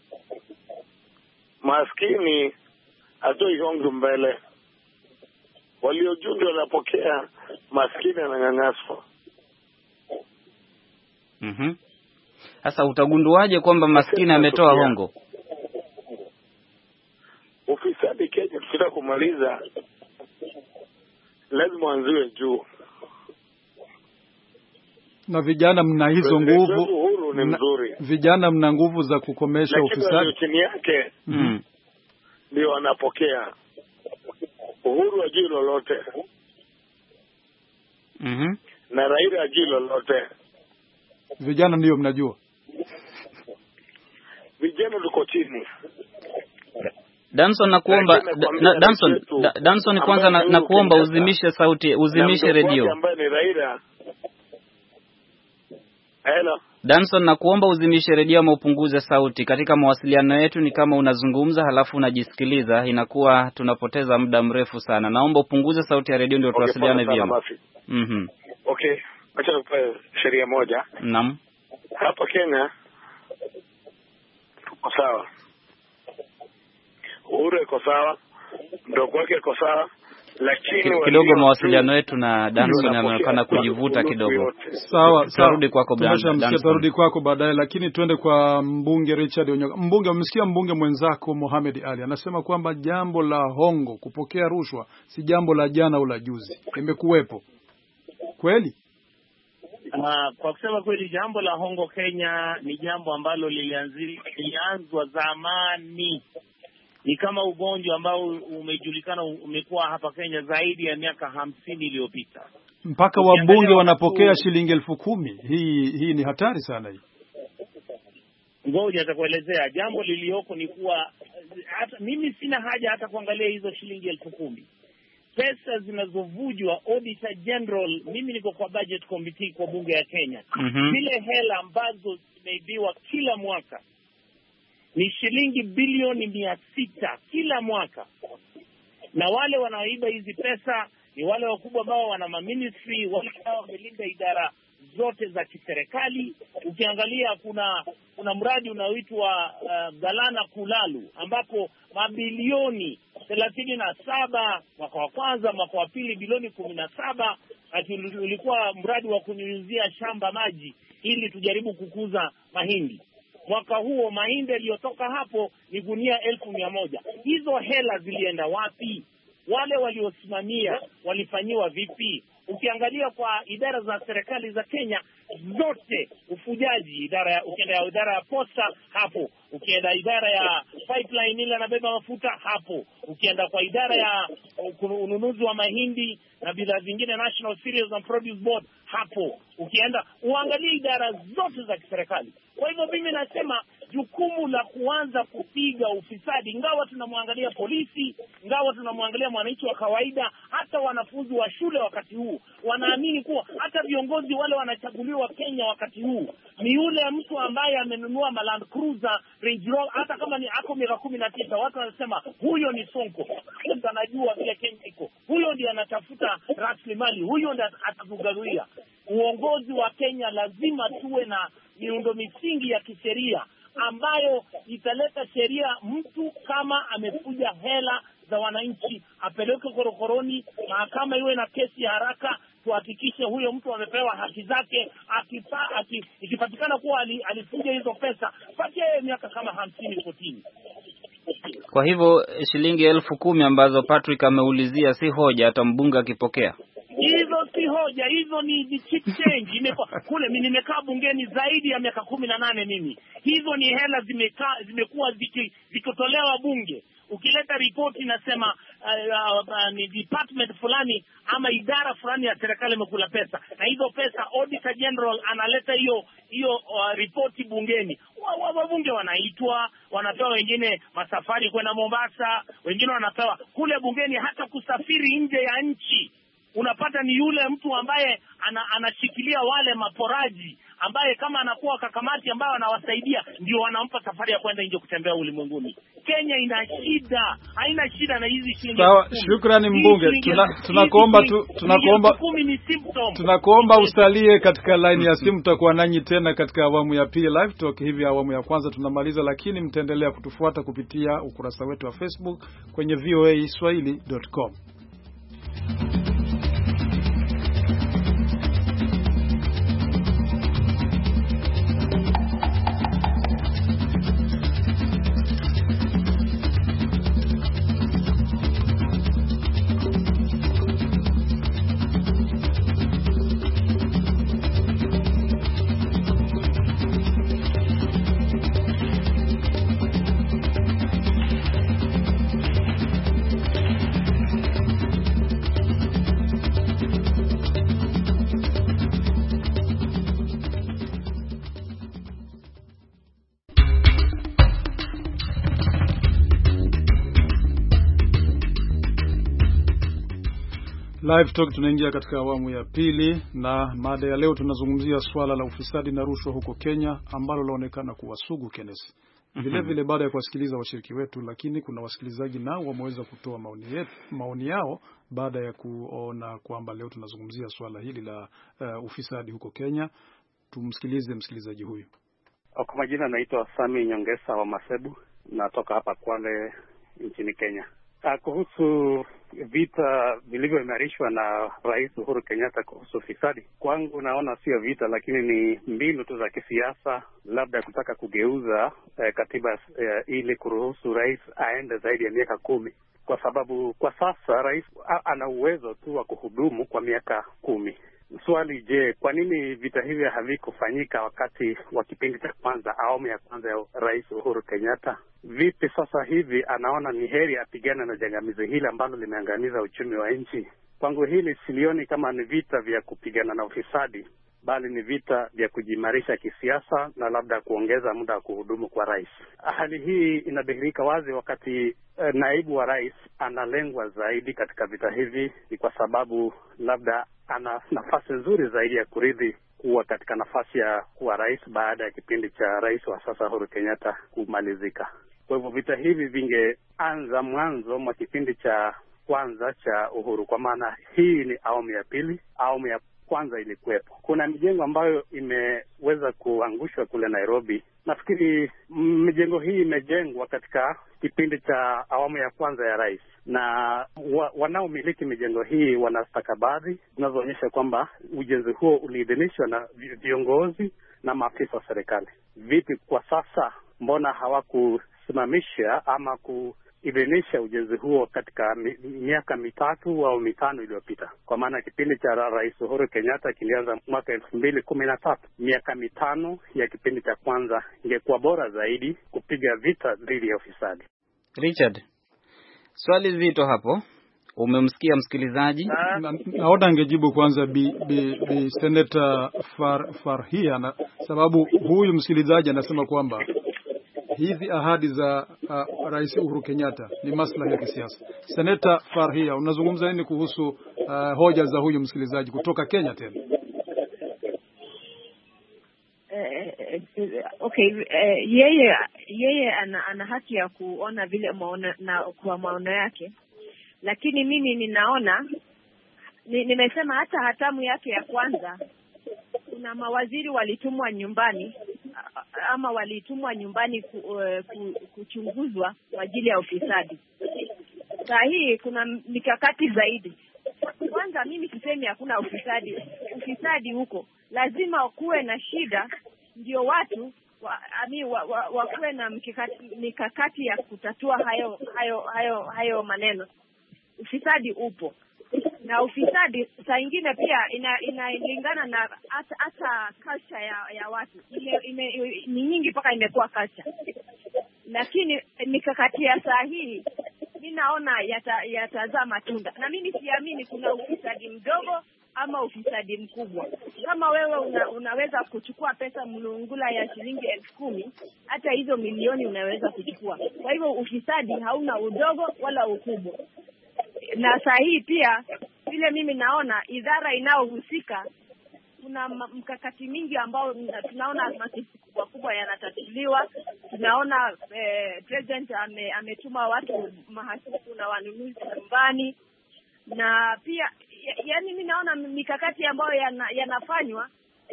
Maskini atoi hongo mbele. Walio juu ndio wanapokea, maskini ananyanyaswa. Mhm. Sasa utagunduaje kwamba maskini ametoa hongo? Ufisadi Kenya tukitaka kumaliza lazima anziwe juu. Na vijana mna hizo nguvu. Uhuru ni mzuri. Vijana mna nguvu za kukomesha ufisadi. Chini yake mm. ndio wanapokea. Uhuru hajui lolote. Mhm. Na Raila hajui lolote. Vijana ndio mnajua. Vijana tuko chini. Danson nakuomba na, Danson da, Danson kwanza na, na kuomba uzimishe sauti, uzimishe redio. Ambaye ni Raila. Hello. Danson nakuomba uzimishe redio ama upunguze sauti. Katika mawasiliano yetu ni kama unazungumza halafu unajisikiliza, inakuwa tunapoteza muda mrefu sana. Naomba upunguze sauti ya redio ndio okay, tuwasiliane vyema. Mhm. Okay. Acha nikupe sheria moja. Naam. Hapa Kenya tuko sawa. Uhuru iko sawa, mdogo wake iko sawa, lakini kidogo mawasiliano yetu na Danson yanaonekana kujivuta kidogo. Sawa, tarudi kwako Danson. Tarudi kwako baadaye, lakini twende kwa mbunge Richard Onyoka. Mbunge, umesikia mbunge mwenzako Mohamed Ali anasema kwamba jambo la hongo, kupokea rushwa si jambo la jana au la juzi, imekuwepo. Kweli? Uh, kwa kusema kweli jambo la hongo Kenya ni jambo ambalo lilianzwa zamani. Ni kama ugonjwa ambao umejulikana umekuwa hapa Kenya zaidi ya miaka hamsini iliyopita. Mpaka wabunge wanapokea shilingi elfu kumi. Hii hii ni hatari sana hii. Ngoja nitakuelezea. Jambo lilioko ni kuwa hata mimi sina haja hata kuangalia hizo shilingi elfu kumi. Pesa zinazovujwa Auditor General, mimi niko kwa budget committee kwa bunge ya Kenya. Mm-hmm. Zile hela ambazo zimeibiwa kila mwaka ni shilingi bilioni mia sita kila mwaka. Na wale wanaoiba hizi pesa ni wale wakubwa ambao wana ministry, wale ambao wamelinda idara zote za kiserikali. Ukiangalia kuna kuna mradi unaoitwa uh, Galana Kulalu ambapo mabilioni thelathini na saba mwaka wa kwanza, mwaka wa pili bilioni kumi na saba, ati ulikuwa mradi wa kunyunyizia shamba maji ili tujaribu kukuza mahindi. Mwaka huo mahindi yaliyotoka hapo ni gunia elfu mia moja. Hizo hela zilienda wapi? Wale waliosimamia walifanyiwa vipi? Ukiangalia kwa idara za serikali za Kenya zote, ufujaji, idara ya ukienda idara ya posta hapo, ukienda idara ya pipeline ile inabeba mafuta hapo, ukienda kwa idara ya ununuzi wa mahindi na bidhaa zingine National Cereals and Produce Board hapo, ukienda uangalie idara zote za kiserikali. Kwa hivyo mimi nasema jukumu la kuanza kupiga ufisadi, ingawa tunamwangalia polisi, ingawa tunamwangalia mwananchi wa kawaida, hata wanafunzi wa shule wakati huu wanaamini kuwa hata viongozi wale wanachaguliwa Kenya wakati huu ni yule mtu ambaye amenunua Land Cruiser, Range Rover, hata kama ni ako miaka kumi na tisa, watu wanasema huyo ni Sonko. Mtu anajua vile Kenya iko. Huyo ndiye anatafuta rasilimali, huyo ndiye atatugaruia. Uongozi wa Kenya lazima tuwe na miundo misingi ya kisheria ambayo italeta sheria. Mtu kama amefuja hela za wananchi apeleke korokoroni, mahakama iwe na kesi ya haraka, tuhakikishe huyo mtu amepewa haki zake. Akipa, aki, ikipatikana kuwa alifuja hizo pesa, patia miaka kama hamsini kotini. Kwa hivyo shilingi elfu kumi ambazo Patrick ameulizia si hoja hata mbunge akipokea. Hizo si hoja, hizo ni the cheap change. Imekuwa kule mimi nimekaa bungeni zaidi ya miaka kumi na nane mimi. Hizo ni hela zimekaa zimekuwa zikitolewa bunge. Ukileta ripoti inasema uh, uh, uh, ni department fulani ama idara fulani ya serikali imekula pesa, na hizo pesa Auditor General analeta hiyo hiyo uh, ripoti bungeni. Wabunge wa, wa wanaitwa, wanapewa wengine masafari kwenda Mombasa, wengine wanapewa kule bungeni hata kusafiri nje ya nchi. Unapata ni yule mtu ambaye ana, anashikilia wale maporaji, ambaye kama anakuwa kakamati ambayo anawasaidia ndio wanampa safari ya kwenda nje kutembea ulimwenguni. Kenya ina shida, haina shida na hizi shilingi. Sawa, shukrani mbunge. Tunakuomba tu tunakuomba tunakuomba usalie katika line ya simu. Tutakuwa nanyi tena katika awamu ya pili live talk. Hivi awamu ya kwanza tunamaliza, lakini mtaendelea kutufuata kupitia ukurasa wetu wa Facebook kwenye v o a swahili dot com. Live Talk tunaingia katika awamu ya pili, na mada ya leo tunazungumzia swala la ufisadi na rushwa huko Kenya ambalo laonekana kuwa sugu, Kenneth. Vile vile baada ya kuwasikiliza washiriki wetu, lakini kuna wasikilizaji nao wameweza kutoa maoni yetu, maoni yao baada ya kuona kwamba leo tunazungumzia swala hili la uh, ufisadi huko Kenya. Tumsikilize msikilizaji huyu. Kwa majina naitwa Sami Nyongesa wa Masebu, natoka hapa Kwale nchini Kenya. Kuhusu vita vilivyoimarishwa na Rais Uhuru Kenyatta kuhusu ufisadi, kwangu naona sio vita, lakini ni mbinu tu za kisiasa, labda kutaka kugeuza eh, katiba eh, ili kuruhusu rais aende zaidi ya miaka kumi, kwa sababu kwa sasa rais ana uwezo tu wa kuhudumu kwa miaka kumi. Swali, je, kwa nini vita hivi havikufanyika wakati wa kipindi cha kwanza, awamu ya kwanza ya Rais Uhuru Kenyatta? Vipi sasa hivi anaona ni heri apigane na jangamizi hili ambalo limeangamiza uchumi wa nchi? Kwangu hili silioni kama ni vita vya kupigana na ufisadi, bali ni vita vya kujimarisha kisiasa na labda kuongeza muda wa kuhudumu kwa rais. Hali hii inadhihirika wazi wakati eh, naibu wa rais analengwa zaidi katika vita hivi. Ni kwa sababu labda ana nafasi nzuri zaidi ya kurithi kuwa katika nafasi ya kuwa rais baada ya kipindi cha rais wa sasa Uhuru Kenyatta kumalizika. Kwa hivyo vita hivi vingeanza mwanzo mwa kipindi cha kwanza cha Uhuru, kwa maana hii ni awamu ya pili. Awamu ya kwanza ilikuwepo. Kuna mijengo ambayo imeweza kuangushwa kule Nairobi. Nafikiri mijengo hii imejengwa katika kipindi cha awamu ya kwanza ya rais, na wa, wanaomiliki mijengo hii wana stakabadhi zinazoonyesha kwamba ujenzi huo uliidhinishwa na viongozi na maafisa wa serikali. Vipi kwa sasa, mbona hawakusimamisha ama ku idhinisha ujenzi huo katika mi, miaka mitatu au mitano iliyopita? Kwa maana kipindi cha Rais Uhuru Kenyatta kilianza mwaka elfu mbili kumi na tatu. Miaka mitano ya kipindi cha kwanza ingekuwa bora zaidi kupiga vita dhidi ya ufisadi. Richard, swali zito hapo. Umemsikia msikilizaji? Naona angejibu kwanza bi, bi, bi Senator Far, Farhia, na sababu huyu msikilizaji anasema kwamba hizi ahadi za uh, Rais Uhuru Kenyatta ni maslahi ya kisiasa. Senator Farhia, unazungumza nini kuhusu uh, hoja za huyu msikilizaji kutoka Kenya tena? Eh, okay, eh, yeye yeye ana, ana haki ya kuona vile maona na kwa maono yake, lakini mimi ninaona ni, nimesema hata hatamu yake ya kwanza kuna mawaziri walitumwa nyumbani ama walitumwa nyumbani ku, ku, kuchunguzwa kwa ajili ya ufisadi. Saa hii kuna mikakati zaidi. Kwanza mimi sisemi hakuna ufisadi. Ufisadi huko lazima kuwe na shida ndio watu wa, ami wa, wa, wa kuwe na mikakati, mikakati ya kutatua hayo hayo hayo hayo maneno. Ufisadi upo. Na ufisadi saa ingine pia ina, inalingana na hata hata culture ya ya watu. Ime, ime, ni nyingi mpaka imekuwa culture. Lakini mikakati ya saa hii mimi naona yata, yatazaa matunda. Na mimi siamini kuna ufisadi mdogo ama ufisadi mkubwa. Kama wewe una, unaweza kuchukua pesa mlungula ya shilingi elfu kumi, hata hizo milioni unaweza kuchukua. Kwa hivyo ufisadi hauna udogo wala ukubwa. Na saa hii pia vile mimi naona idara inayohusika kuna mkakati mingi ambao tunaona matatizo kubwa kubwa yanatatuliwa. Tunaona eh, president ame, ametuma watu mahasibu na wanunuzi nyumbani, na pia yaani mimi naona mikakati ambayo yana, yanafanywa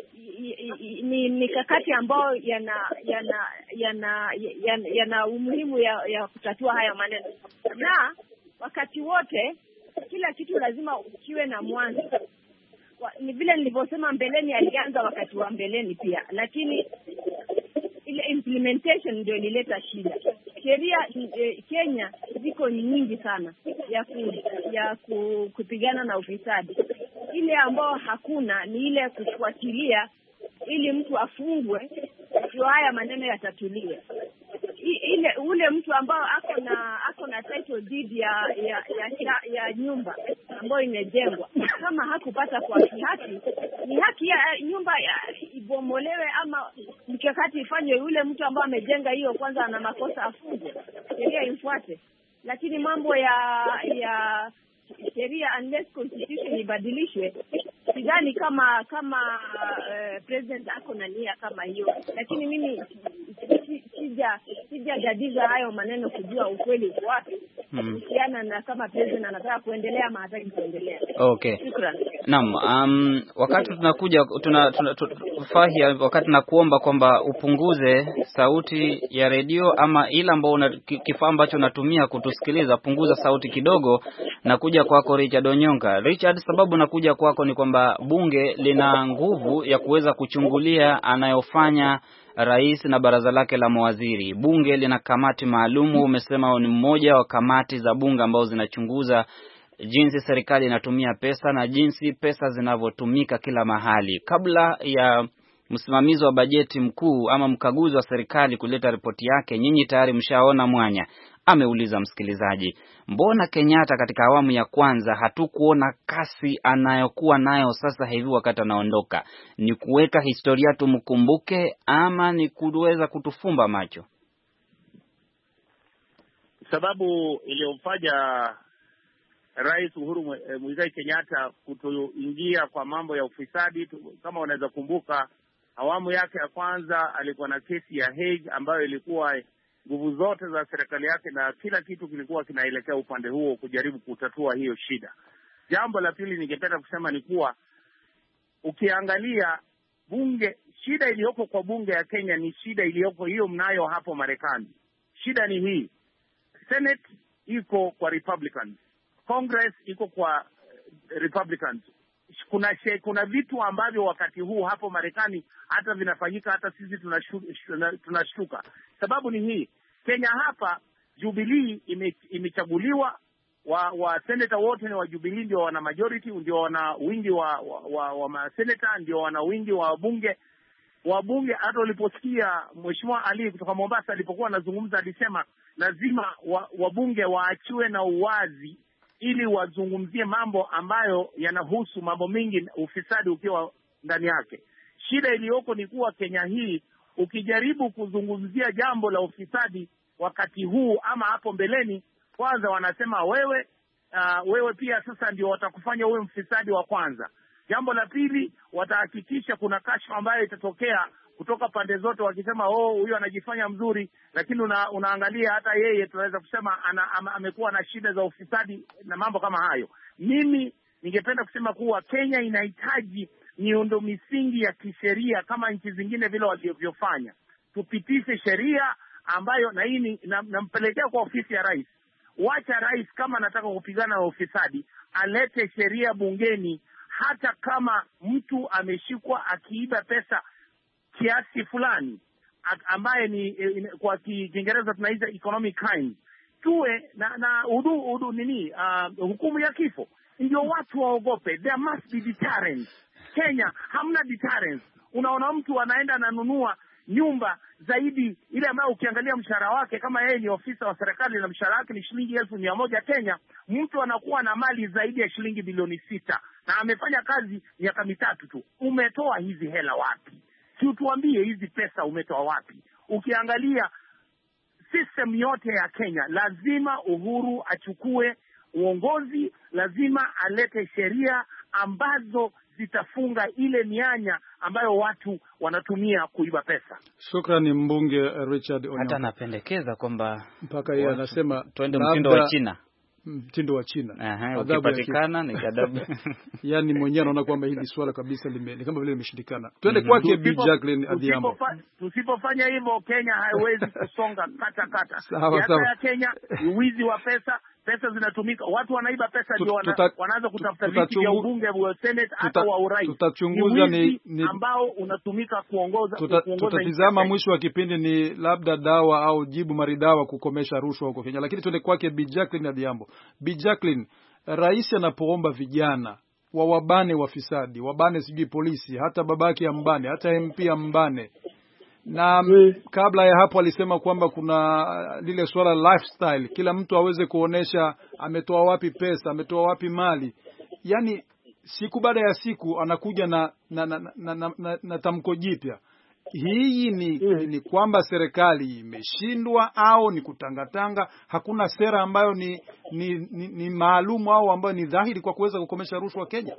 ni mikakati ambayo yana yana yana yana, yana umuhimu ya, ya kutatua haya maneno. Na wakati wote kila kitu lazima kiwe na mwanzo. Ni vile nilivyosema mbeleni, alianza wakati wa mbeleni pia, lakini ile implementation ndio ilileta shida. Sheria e, Kenya ziko nyingi sana ya ku, ya ku, kupigana na ufisadi. Ile ambayo hakuna ni ile kufuatilia ili mtu afungwe ndio haya maneno yatatuliwe. Ile ule mtu ambao ako na ako na title deed ya ya ya, ya nyumba ambayo imejengwa, kama hakupata kwa haki, ni haki ya nyumba ya ibomolewe ama mikakati ifanywe. Yule mtu ambao amejenga hiyo kwanza ana makosa afungwe, sheria ifuate. Lakini mambo ya ya sheria unless constitution ibadilishwe, sidhani kama kama uh, president ako na nia kama hiyo. Lakini mimi sija sijajadiza hayo maneno kujua ukweli uko wapi kuhusiana hmm. na kama president anataka kuendelea ama hataki kuendelea. Okay. Shukrani. Naam, um, wakati tunakuja tuna, tuna, tuna Fahia, wakati nakuomba kwamba upunguze sauti ya redio ama ile ambayo una kifaa ambacho unatumia kutusikiliza, punguza sauti kidogo, na kuja kwako Richard Onyonga. Richard, sababu nakuja kwako ni kwamba bunge lina nguvu ya kuweza kuchungulia anayofanya rais na baraza lake la mawaziri. Bunge lina kamati maalumu, umesema ni mmoja wa kamati za bunge ambao zinachunguza jinsi serikali inatumia pesa na jinsi pesa zinavyotumika kila mahali. Kabla ya msimamizi wa bajeti mkuu ama mkaguzi wa serikali kuleta ripoti yake, nyinyi tayari mshaona mwanya. Ameuliza msikilizaji, mbona Kenyatta katika awamu ya kwanza hatukuona kasi anayokuwa nayo sasa hivi wakati anaondoka? Ni kuweka historia tumkumbuke ama ni kuweza kutufumba macho? Sababu iliyomfanya Rais Uhuru Muigai Kenyatta kutoingia kwa mambo ya ufisadi, kama unaweza kumbuka, awamu yake ya kwanza alikuwa na kesi ya Hague ambayo ilikuwa nguvu zote za serikali yake na kila kitu kilikuwa kinaelekea upande huo kujaribu kutatua hiyo shida. Jambo la pili ningependa kusema ni kuwa ukiangalia bunge, shida iliyoko kwa bunge ya Kenya ni shida iliyoko hiyo mnayo hapo Marekani. Shida ni hii: Senate iko kwa Republicans, Congress iko kwa Republicans. Kuna she, kuna vitu ambavyo wakati huu hapo Marekani hata vinafanyika hata sisi tunashtuka. Tunashtuka. Sababu ni hii: Kenya hapa Jubilee ime, imechaguliwa, wa, wa senator wote ni wa Jubilee, ndio wana majority, ndio wana wingi wa wa, wa, wa ma senator, ndio wana wingi wa bunge. Wabunge hata waliposikia Mheshimiwa Ali kutoka Mombasa alipokuwa anazungumza, alisema lazima wabunge wa waachiwe na uwazi ili wazungumzie mambo ambayo yanahusu mambo mingi, ufisadi ukiwa ndani yake. Shida iliyoko ni kuwa Kenya hii ukijaribu kuzungumzia jambo la ufisadi wakati huu ama hapo mbeleni, kwanza wanasema wewe uh, wewe pia sasa ndio watakufanya uwe mfisadi wa kwanza. Jambo la pili, watahakikisha kuna kashfa ambayo itatokea kutoka pande zote wakisema oh huyu anajifanya mzuri, lakini una, unaangalia hata yeye tunaweza kusema ana, ama, amekuwa na shida za ufisadi na mambo kama hayo. Mimi ningependa kusema kuwa Kenya inahitaji miundo misingi ya kisheria kama nchi zingine vile walivyofanya. Tupitishe sheria ambayo, na hii nampelekea kwa ofisi ya rais. Wacha rais kama anataka kupigana na ufisadi alete sheria bungeni, hata kama mtu ameshikwa akiiba pesa kiasi fulani ambaye ni kwa Kiingereza tunaita economic crime, tuwe na na udu, udu nini uh, hukumu ya kifo, ndio watu waogope. There must be deterrence. Kenya hamna deterrence. Unaona mtu anaenda ananunua nyumba zaidi ile ambayo ukiangalia mshahara wake, kama yeye ni ofisa wa serikali na mshahara wake ni shilingi elfu mia moja Kenya, mtu anakuwa na mali zaidi ya shilingi bilioni sita na amefanya kazi miaka mitatu tu. Umetoa hizi hela wapi? Si tuambie hizi pesa umetoa wapi? Ukiangalia system yote ya Kenya, lazima Uhuru achukue uongozi, lazima alete sheria ambazo zitafunga ile mianya ambayo watu wanatumia kuiba pesa. Shukrani mbunge Richard Onyonga. Hata napendekeza kwamba mpaka yeye anasema twende mtindo wa China. Mtindo wa China. Aha, ukipatikana ni adabu. Yaani mwenyewe anaona kwamba hili swala kabisa lime kama vile limeshindikana. Twende mm -hmm. kwake Bi Jacqueline Adhiambo. Tusipofanya hivyo Kenya haiwezi kusonga kata kata. Sawa sawa. Ya Kenya ni wizi wa pesa, pesa zinatumika, watu wanaiba pesa ndio wana, wanaanza kutafuta viti vya ubunge wa Senate hata wa urais. Tutachunguza ni, ni ambao unatumika kuongoza tuta, kuongoza. Tutatizama mwisho wa kipindi ni labda dawa au jibu maridawa kukomesha rushwa huko Kenya. Lakini twende kwake Bi Jacqueline Adhiambo. Bi Jacqueline, rais anapoomba vijana wa wabane wafisadi, wabane sijui polisi, hata babake ambane, hata M P ambane. Na mm. kabla ya hapo alisema kwamba kuna lile swala lifestyle, kila mtu aweze kuonesha ametoa wapi pesa, ametoa wapi mali. Yaani siku baada ya siku anakuja na na, na, na, na, na, na tamko jipya. hii ni, mm. ni, ni kwamba serikali imeshindwa au ni kutangatanga? Hakuna sera ambayo ni ni, ni, ni maalumu au ambayo ni dhahiri kwa kuweza kukomesha rushwa Kenya?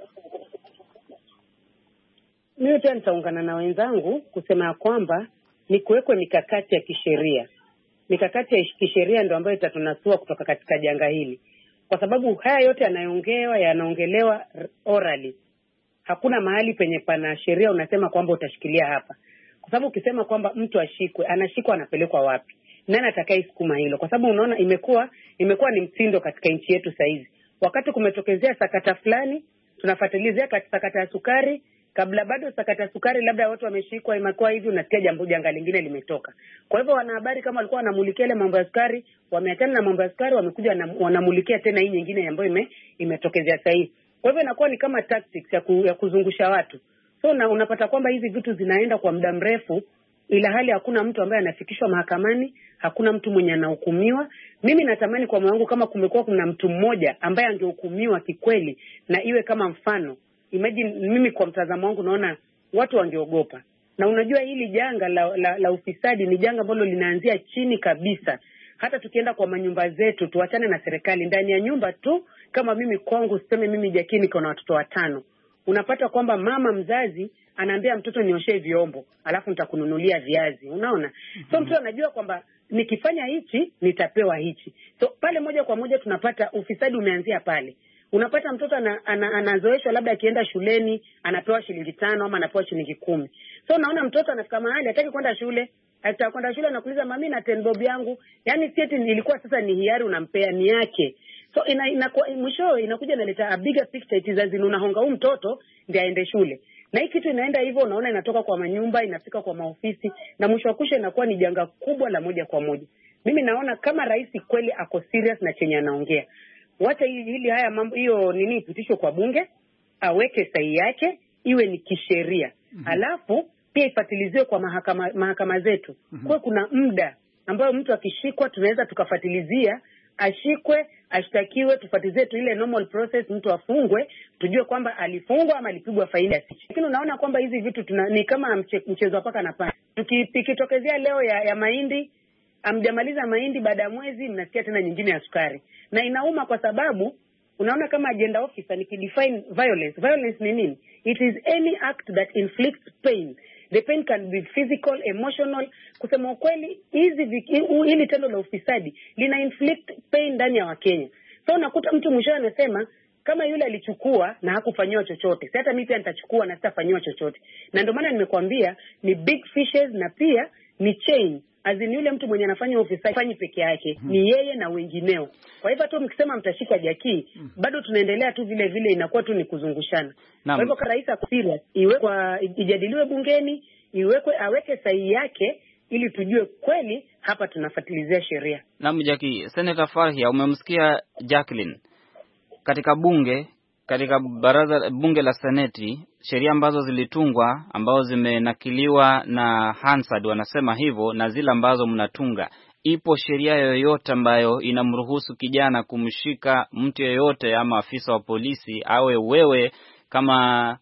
Mimi pia nitaungana na wenzangu kusema kwamba ni kuwekwe mikakati ya kisheria. Mikakati ya kisheria ndio ambayo itatunasua kutoka katika janga hili. Kwa sababu haya yote yanaongewa yanaongelewa orally. Hakuna mahali penye pana sheria unasema kwamba utashikilia hapa. Kwa sababu ukisema kwamba mtu ashikwe, anashikwa anapelekwa wapi? Nani atakayesukuma hilo? Kwa sababu unaona imekuwa imekuwa ni mtindo katika nchi yetu sasa hivi. Wakati kumetokezea sakata fulani, tunafuatilizia katika sakata ya sukari, kabla bado sakata ya sukari labda watu wameshikwa, imekuwa hivi unasikia jambo janga lingine limetoka. Kwa hivyo wanahabari kama walikuwa wanamulikia ile mambo ya sukari, wameachana na mambo ya sukari, wamekuja na wanamulikia tena hii nyingine ambayo ime imetokezea sasa hivi. Kwa hivyo inakuwa ni kama tactics ya, ku, ya kuzungusha watu. So na, unapata kwamba hizi vitu zinaenda kwa muda mrefu, ila hali hakuna mtu ambaye anafikishwa mahakamani, hakuna mtu mwenye anahukumiwa. Mimi natamani kwa moyo wangu kama kumekuwa kuna mtu mmoja ambaye angehukumiwa kikweli na iwe kama mfano. Imagine mimi kwa mtazamo wangu naona watu wangeogopa. Na unajua hili janga la, la, la ufisadi ni janga ambalo linaanzia chini kabisa. Hata tukienda kwa manyumba zetu, tuachane na serikali, ndani ya nyumba tu, kama mimi kwangu siseme mimi Jackie niko na watoto watano. Unapata kwamba mama mzazi anaambia mtoto nioshe vyombo, alafu nitakununulia viazi. Unaona? So mtu anajua kwamba nikifanya hichi nitapewa hichi. So pale moja kwa moja tunapata ufisadi umeanzia pale. Unapata mtoto ana, ana, anazoeshwa labda akienda shuleni anapewa shilingi tano ama anapewa shilingi kumi. So unaona mtoto anafika mahali hataki kwenda shule, hataki kwenda shule anakuuliza mami na ten bob yangu. Yaani sieti ilikuwa sasa ni hiari unampea ni yake. So ina, ina mwisho inakuja inaleta a bigger picture itizazi unahonga huyu mtoto ndiye aende shule. Na hii kitu inaenda hivyo unaona inatoka kwa manyumba, inafika kwa maofisi na mwisho wa kusha inakuwa ni janga kubwa la moja kwa moja. Mimi naona kama rais kweli ako serious na chenye anaongea. Wacha hili haya mambo hiyo nini ipitishwe kwa bunge, aweke sahihi yake, iwe ni kisheria. Mm-hmm. Alafu pia ifuatiliziwe kwa mahakama mahakama zetu. Mm-hmm. Kwa kuna muda ambao mtu akishikwa tunaweza tukafuatilizia, ashikwe, ashtakiwe, tufuatilizie tu ile normal process, mtu afungwe, tujue kwamba alifungwa ama alipigwa faini asiche. Lakini unaona kwamba hizi vitu tuna, ni kama mche, mchezo wa paka na panya. Tukitokezea leo ya, ya mahindi, amjamaliza mahindi baada ya mwezi mnasikia tena nyingine ya sukari. Na inauma kwa sababu unaona kama agenda officer nikidefine violence. Violence ni nini? It is any act that inflicts pain. The pain can be physical, emotional. Kusema ukweli hizi hili tendo la ufisadi lina inflict pain ndani ya Wakenya. So unakuta mtu mwisho anasema kama yule alichukua na hakufanywa chochote, si hata mimi pia nitachukua na sitafanywa chochote. Na ndio maana nimekuambia ni big fishes na pia ni chain. Azini yule mtu mwenye anafanya ofisai fanyi peke yake, hmm. ni yeye na wengineo. Kwa hivyo tu mkisema mtashika Jackie, hmm. bado tunaendelea tu vile vile, inakuwa tu ni kuzungushana. Kwa hivyo kwa rais akusiria, iwe kwa ijadiliwe bungeni, iwekwe aweke sahihi yake ili tujue kweli hapa tunafuatilizia sheria. Naam Jackie, Senator Farhia, umemsikia Jacqueline. Katika bunge, katika baraza bunge la Seneti, sheria ambazo zilitungwa ambazo zimenakiliwa na Hansard wanasema hivyo, na zile ambazo mnatunga, ipo sheria yoyote ambayo inamruhusu kijana kumshika mtu yeyote ama afisa wa polisi, awe wewe kama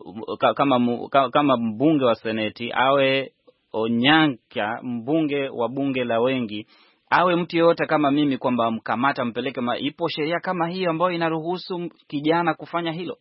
kama kama mbunge wa Seneti, awe Onyanka mbunge wa bunge la wengi, awe mtu yeyote kama mimi, kwamba mkamata mpeleke ma, ipo sheria kama hiyo ambayo inaruhusu kijana kufanya hilo?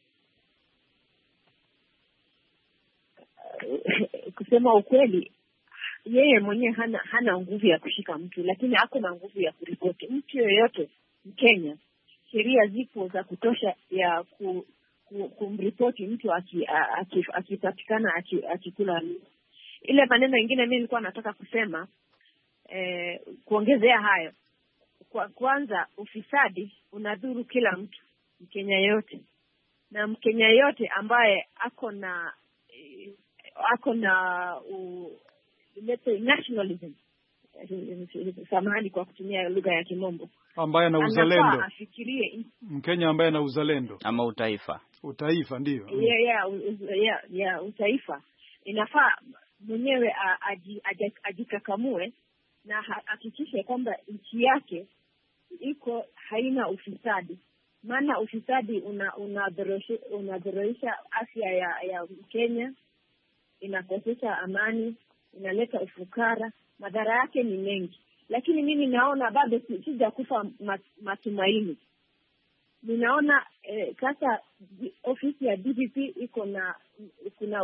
Kusema ukweli, yeye mwenyewe hana hana nguvu ya kushika mtu, lakini ako na nguvu ya kuripoti mtu yeyote Kenya. Sheria zipo za kutosha ya ku, ku, kumripoti mtu akipatikana aki, aki akikula. Ile maneno mengine mimi nilikuwa nataka kusema eh, kuongezea hayo. Kwa kwanza, ufisadi unadhuru kila mtu, Mkenya yote. Na Mkenya yote ambaye ako na eh, ako na uh, let's say nationalism, samahani kwa kutumia lugha ya Kimombo, ambaye ana uzalendo, afikirie Mkenya ambaye ana uzalendo ama utaifa. Utaifa ndio. Yeah, yeah, yeah, yeah, utaifa. Inafaa mwenyewe ajikakamue na hakikishe kwamba nchi yake iko haina ufisadi. Maana ufisadi una unadhoroisha una afya ya ya Kenya, inakosesha amani, inaleta ufukara, madhara yake ni mengi. Lakini mimi naona bado sija kufa matumaini. Ninaona eh, sasa ofisi ya D P P iko na kuna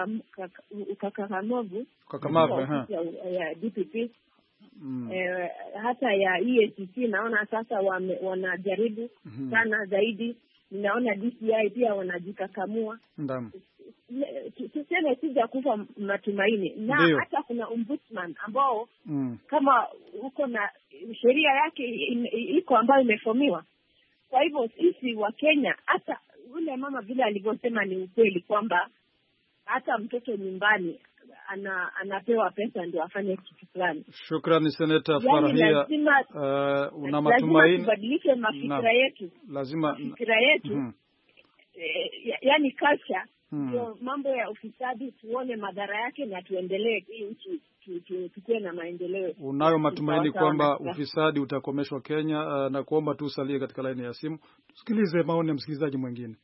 ukakamavu ukakamavu ya, ya D P P mm. eh, hata ya E A C C naona sasa wame, wanajaribu mm-hmm. sana zaidi. Ninaona D C I pia wanajikakamua. Ndam. Tuseme sija kufa matumaini. Na Dio. Hata kuna ombudsman ambao mm. kama uko na sheria yake iko ambayo imefomiwa. Kwa hivyo sisi wa Kenya, hata yule mama vile alivyosema ni ukweli kwamba hata mtoto nyumbani ana, anapewa pesa ndio afanye kitu fulani. Shukrani Senator Farahia. Lazima, uh, una matumaini lazima tubadilishe mafikira yetu. Lazima mafikira yetu. Mm. Eh, yani culture ndio mm. mambo ya ufisadi tuone madhara yake na tuendelee hii nchi tukue na maendeleo. Unayo matumaini kwamba ufisadi utakomeshwa Kenya? Uh, na kuomba tu usalie katika laini ya simu. Tusikilize maoni ya msikilizaji mwingine.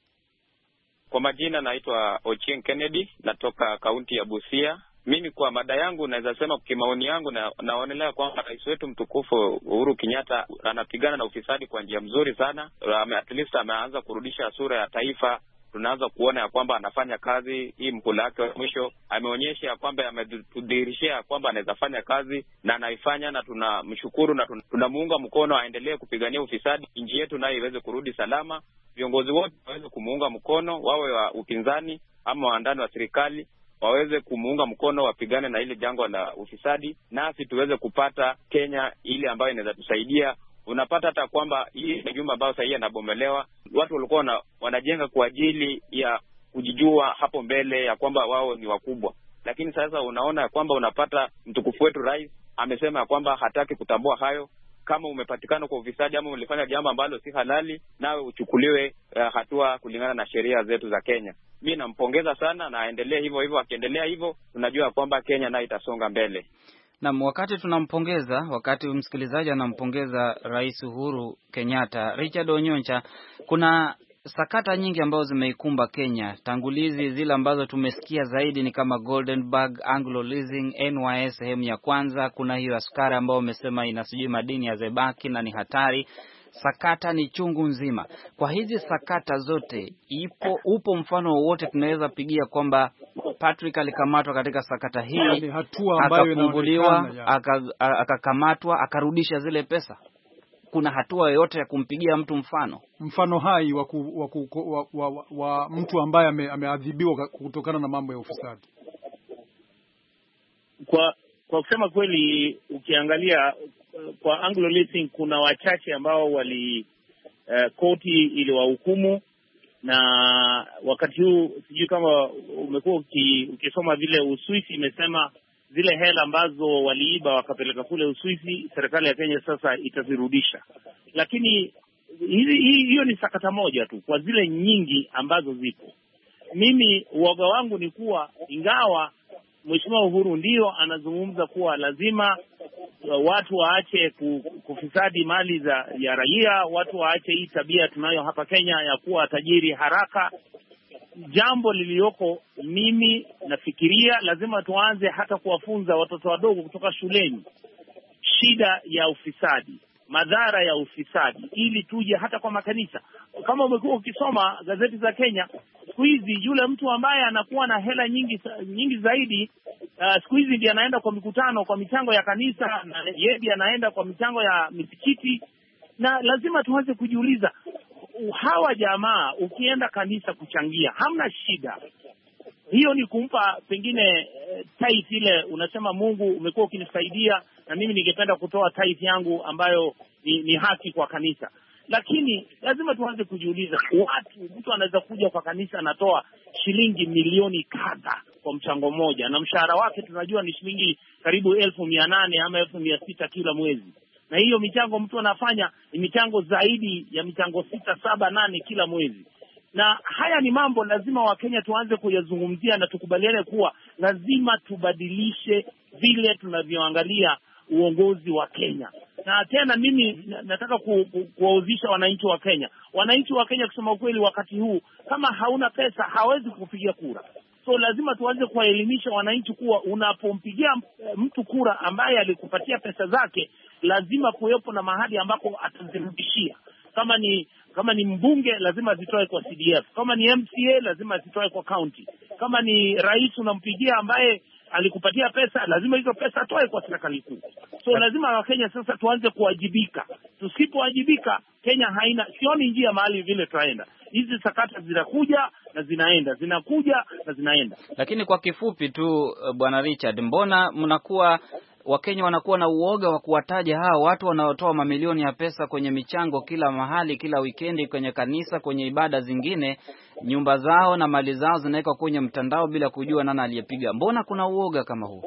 Kwa majina naitwa Ochieng Kennedy, natoka kaunti ya Busia. Mimi kwa mada yangu naweza sema kwa maoni yangu na naonelea kwamba rais wetu mtukufu Uhuru Kenyatta anapigana na ufisadi kwa njia mzuri sana. At least ameanza kurudisha sura ya taifa. Tunaanza kuona ya kwamba anafanya kazi. Hii mhula wake wa mwisho ameonyesha ya kwamba ametudhihirishia kwamba anaweza fanya kazi na anaifanya, na tunamshukuru na tunamuunga mkono aendelee kupigania ufisadi, nchi yetu nayo iweze kurudi salama. Viongozi wote waweze kumuunga mkono, wawe wa upinzani ama waandani wa serikali, waweze kumuunga mkono, wapigane na ile jangwa la ufisadi, nasi tuweze kupata Kenya ile ambayo inaweza tusaidia. Unapata hata kwamba hii ni jumba ambayo sasa yanabomelewa, watu walikuwa na, wanajenga kwa ajili ya kujijua hapo mbele ya kwamba wao ni wakubwa. Lakini sasa unaona kwamba unapata mtukufu wetu rais amesema ya kwamba hataki kutambua hayo. Kama umepatikana kwa ufisadi ama ulifanya jambo ambalo si halali, nawe uchukuliwe uh, hatua kulingana na sheria zetu za Kenya. Mimi nampongeza sana na aendelee hivyo hivyo. Akiendelea hivyo tunajua kwamba Kenya nayo itasonga mbele. Na wakati tunampongeza, wakati msikilizaji anampongeza Rais Uhuru Kenyatta, Richard Onyoncha, kuna sakata nyingi ambazo zimeikumba Kenya. Tangulizi zile ambazo tumesikia zaidi ni kama Goldenberg, Anglo Leasing, N Y S sehemu ya kwanza. Kuna hiyo askari ambao wamesema inasijui madini ya zebaki na ni hatari. Sakata ni chungu nzima. Kwa hizi sakata zote, ipo upo mfano wowote tunaweza pigia kwamba Patrick alikamatwa katika sakata hii, akafunguliwa, akakamatwa, akarudisha zile pesa? Kuna hatua yoyote ya kumpigia mtu mfano? Mfano hai wa, ku, wa, ku, wa, wa, wa, wa mtu ambaye ameadhibiwa kutokana na mambo ya ufisadi? Kwa kwa kusema kweli, ukiangalia kwa Anglo Leasing kuna wachache ambao wali uh, koti iliwahukumu, na wakati huu sijui kama umekuwa uki, ukisoma vile Uswisi imesema zile hela ambazo waliiba wakapeleka kule Uswisi, serikali ya Kenya sasa itazirudisha. Lakini hizi hiyo ni sakata moja tu kwa zile nyingi ambazo zipo. Mimi uoga wangu ni kuwa ingawa Mheshimiwa Uhuru ndio anazungumza kuwa lazima watu waache kufisadi mali za ya raia, watu waache hii tabia tunayo hapa Kenya ya kuwa tajiri haraka. Jambo lilioko, mimi nafikiria lazima tuanze hata kuwafunza watoto wadogo kutoka shuleni shida ya ufisadi, madhara ya ufisadi, ili tuje hata kwa makanisa. Kama umekuwa ukisoma gazeti za Kenya siku hizi, yule mtu ambaye anakuwa na hela nyingi nyingi zaidi uh, siku hizi ndiye anaenda kwa mikutano, kwa michango ya kanisa, na yeye anaenda kwa michango ya misikiti. Na lazima tuanze kujiuliza, hawa jamaa ukienda kanisa kuchangia hamna shida, hiyo ni kumpa pengine uh, tithe ile, unasema Mungu umekuwa ukinisaidia na mimi ningependa kutoa tithe yangu ambayo ni, ni haki kwa kanisa. Lakini lazima tuanze kujiuliza, watu mtu anaweza kuja kwa kanisa anatoa shilingi milioni kadha kwa mchango moja, na mshahara wake tunajua ni shilingi karibu elfu mia nane ama elfu mia sita kila mwezi. Na hiyo michango mtu anafanya ni michango zaidi ya michango sita, saba, nane kila mwezi. Na haya ni mambo lazima Wakenya tuanze kuyazungumzia na tukubaliane kuwa lazima tubadilishe vile tunavyoangalia uongozi wa Kenya. Na tena mimi nataka ku, ku, kuwauzisha wananchi wa Kenya. Wananchi wa Kenya kusema ukweli wakati huu, kama hauna pesa hawezi kukupigia kura. So lazima tuanze kuwaelimisha wananchi kuwa unapompigia mtu kura ambaye alikupatia pesa zake, lazima kuwepo na mahali ambako atazirudishia. Kama ni kama ni mbunge lazima zitoe kwa C D F, kama ni M C A lazima zitoe kwa county, kama ni rais unampigia ambaye alikupatia pesa, lazima hizo pesa atoe kwa serikali kuu. So lazima Wakenya sasa tuanze kuwajibika. Tusipowajibika, Kenya haina, sioni njia mahali vile tutaenda. Hizi sakata zinakuja na zinaenda, zinakuja na zinaenda. Lakini kwa kifupi tu, Bwana Richard, mbona mnakuwa Wakenya wanakuwa na uoga wa kuwataja hao watu wanaotoa mamilioni ya pesa kwenye michango kila mahali, kila wikendi, kwenye kanisa, kwenye ibada zingine, nyumba zao na mali zao zinawekwa kwenye mtandao bila kujua nani aliyepiga? Mbona kuna uoga kama huu?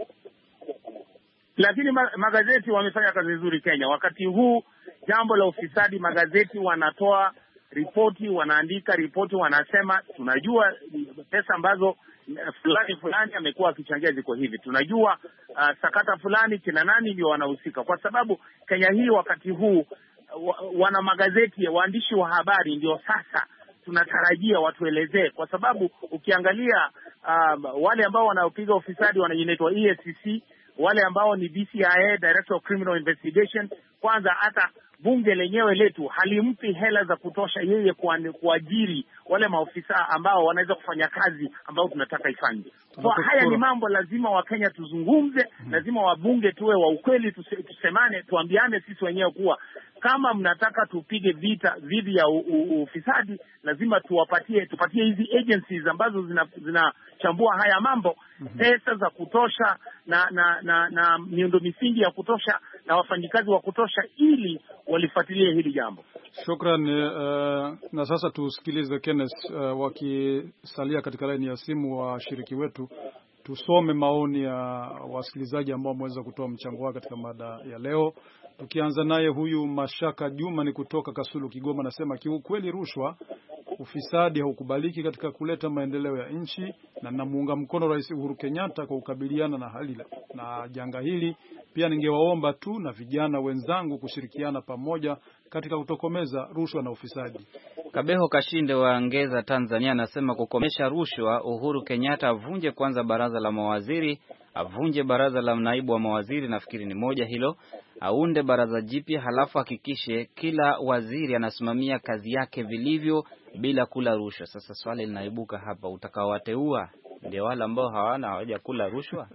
Lakini ma- magazeti wamefanya kazi nzuri Kenya. Wakati huu jambo la ufisadi, magazeti wanatoa ripoti, wanaandika ripoti, wanasema tunajua pesa ambazo fulani fulani amekuwa akichangia ziko hivi. Tunajua uh, sakata fulani kina nani ndio wanahusika. Kwa sababu Kenya hii wakati huu wa, wana magazeti, waandishi wa habari ndio sasa tunatarajia watuelezee, kwa sababu ukiangalia uh, wale ambao wanaopiga ufisadi wanaitwa E A C C, wale ambao ni D C I A, Director of Criminal Investigation. Kwanza hata bunge lenyewe letu halimpi hela za kutosha yeye kuajiri wale maofisa ambao wanaweza kufanya kazi ambao tunataka ifanye. So haya ni mambo lazima Wakenya tuzungumze, hmm. lazima wabunge tuwe wa ukweli, tuse, tusemane, tuambiane sisi wenyewe kuwa kama mnataka tupige vita dhidi ya ufisadi, lazima tuwapatie tupatie hizi agencies ambazo zinachambua zina haya mambo mm-hmm. pesa za kutosha na na na, na miundo misingi ya kutosha na wafanyikazi wa kutosha ili walifuatilie hili jambo. Shukran. Uh, na sasa tusikilize Kenneth uh, wakisalia katika laini ya simu washiriki wetu. Tusome maoni ya wasikilizaji ambao wameweza kutoa mchango wao katika mada ya leo. Tukianza naye huyu Mashaka Juma ni kutoka Kasulu, Kigoma, anasema kiukweli rushwa, ufisadi haukubaliki katika kuleta maendeleo ya nchi, na namuunga mkono Rais Uhuru Kenyatta kwa kukabiliana na hali na janga hili. Pia ningewaomba tu na vijana wenzangu kushirikiana pamoja katika kutokomeza rushwa na ufisadi. Kabeho Kashinde wa Ngeza, Tanzania, anasema kukomesha rushwa, Uhuru Kenyatta avunje kwanza baraza la mawaziri, avunje baraza la naibu wa mawaziri, nafikiri ni moja hilo, aunde baraza jipya, halafu hakikishe kila waziri anasimamia kazi yake vilivyo bila kula rushwa. Sasa swali linaibuka hapa, utakaowateua ndio wale ambao hawana hawaja kula rushwa?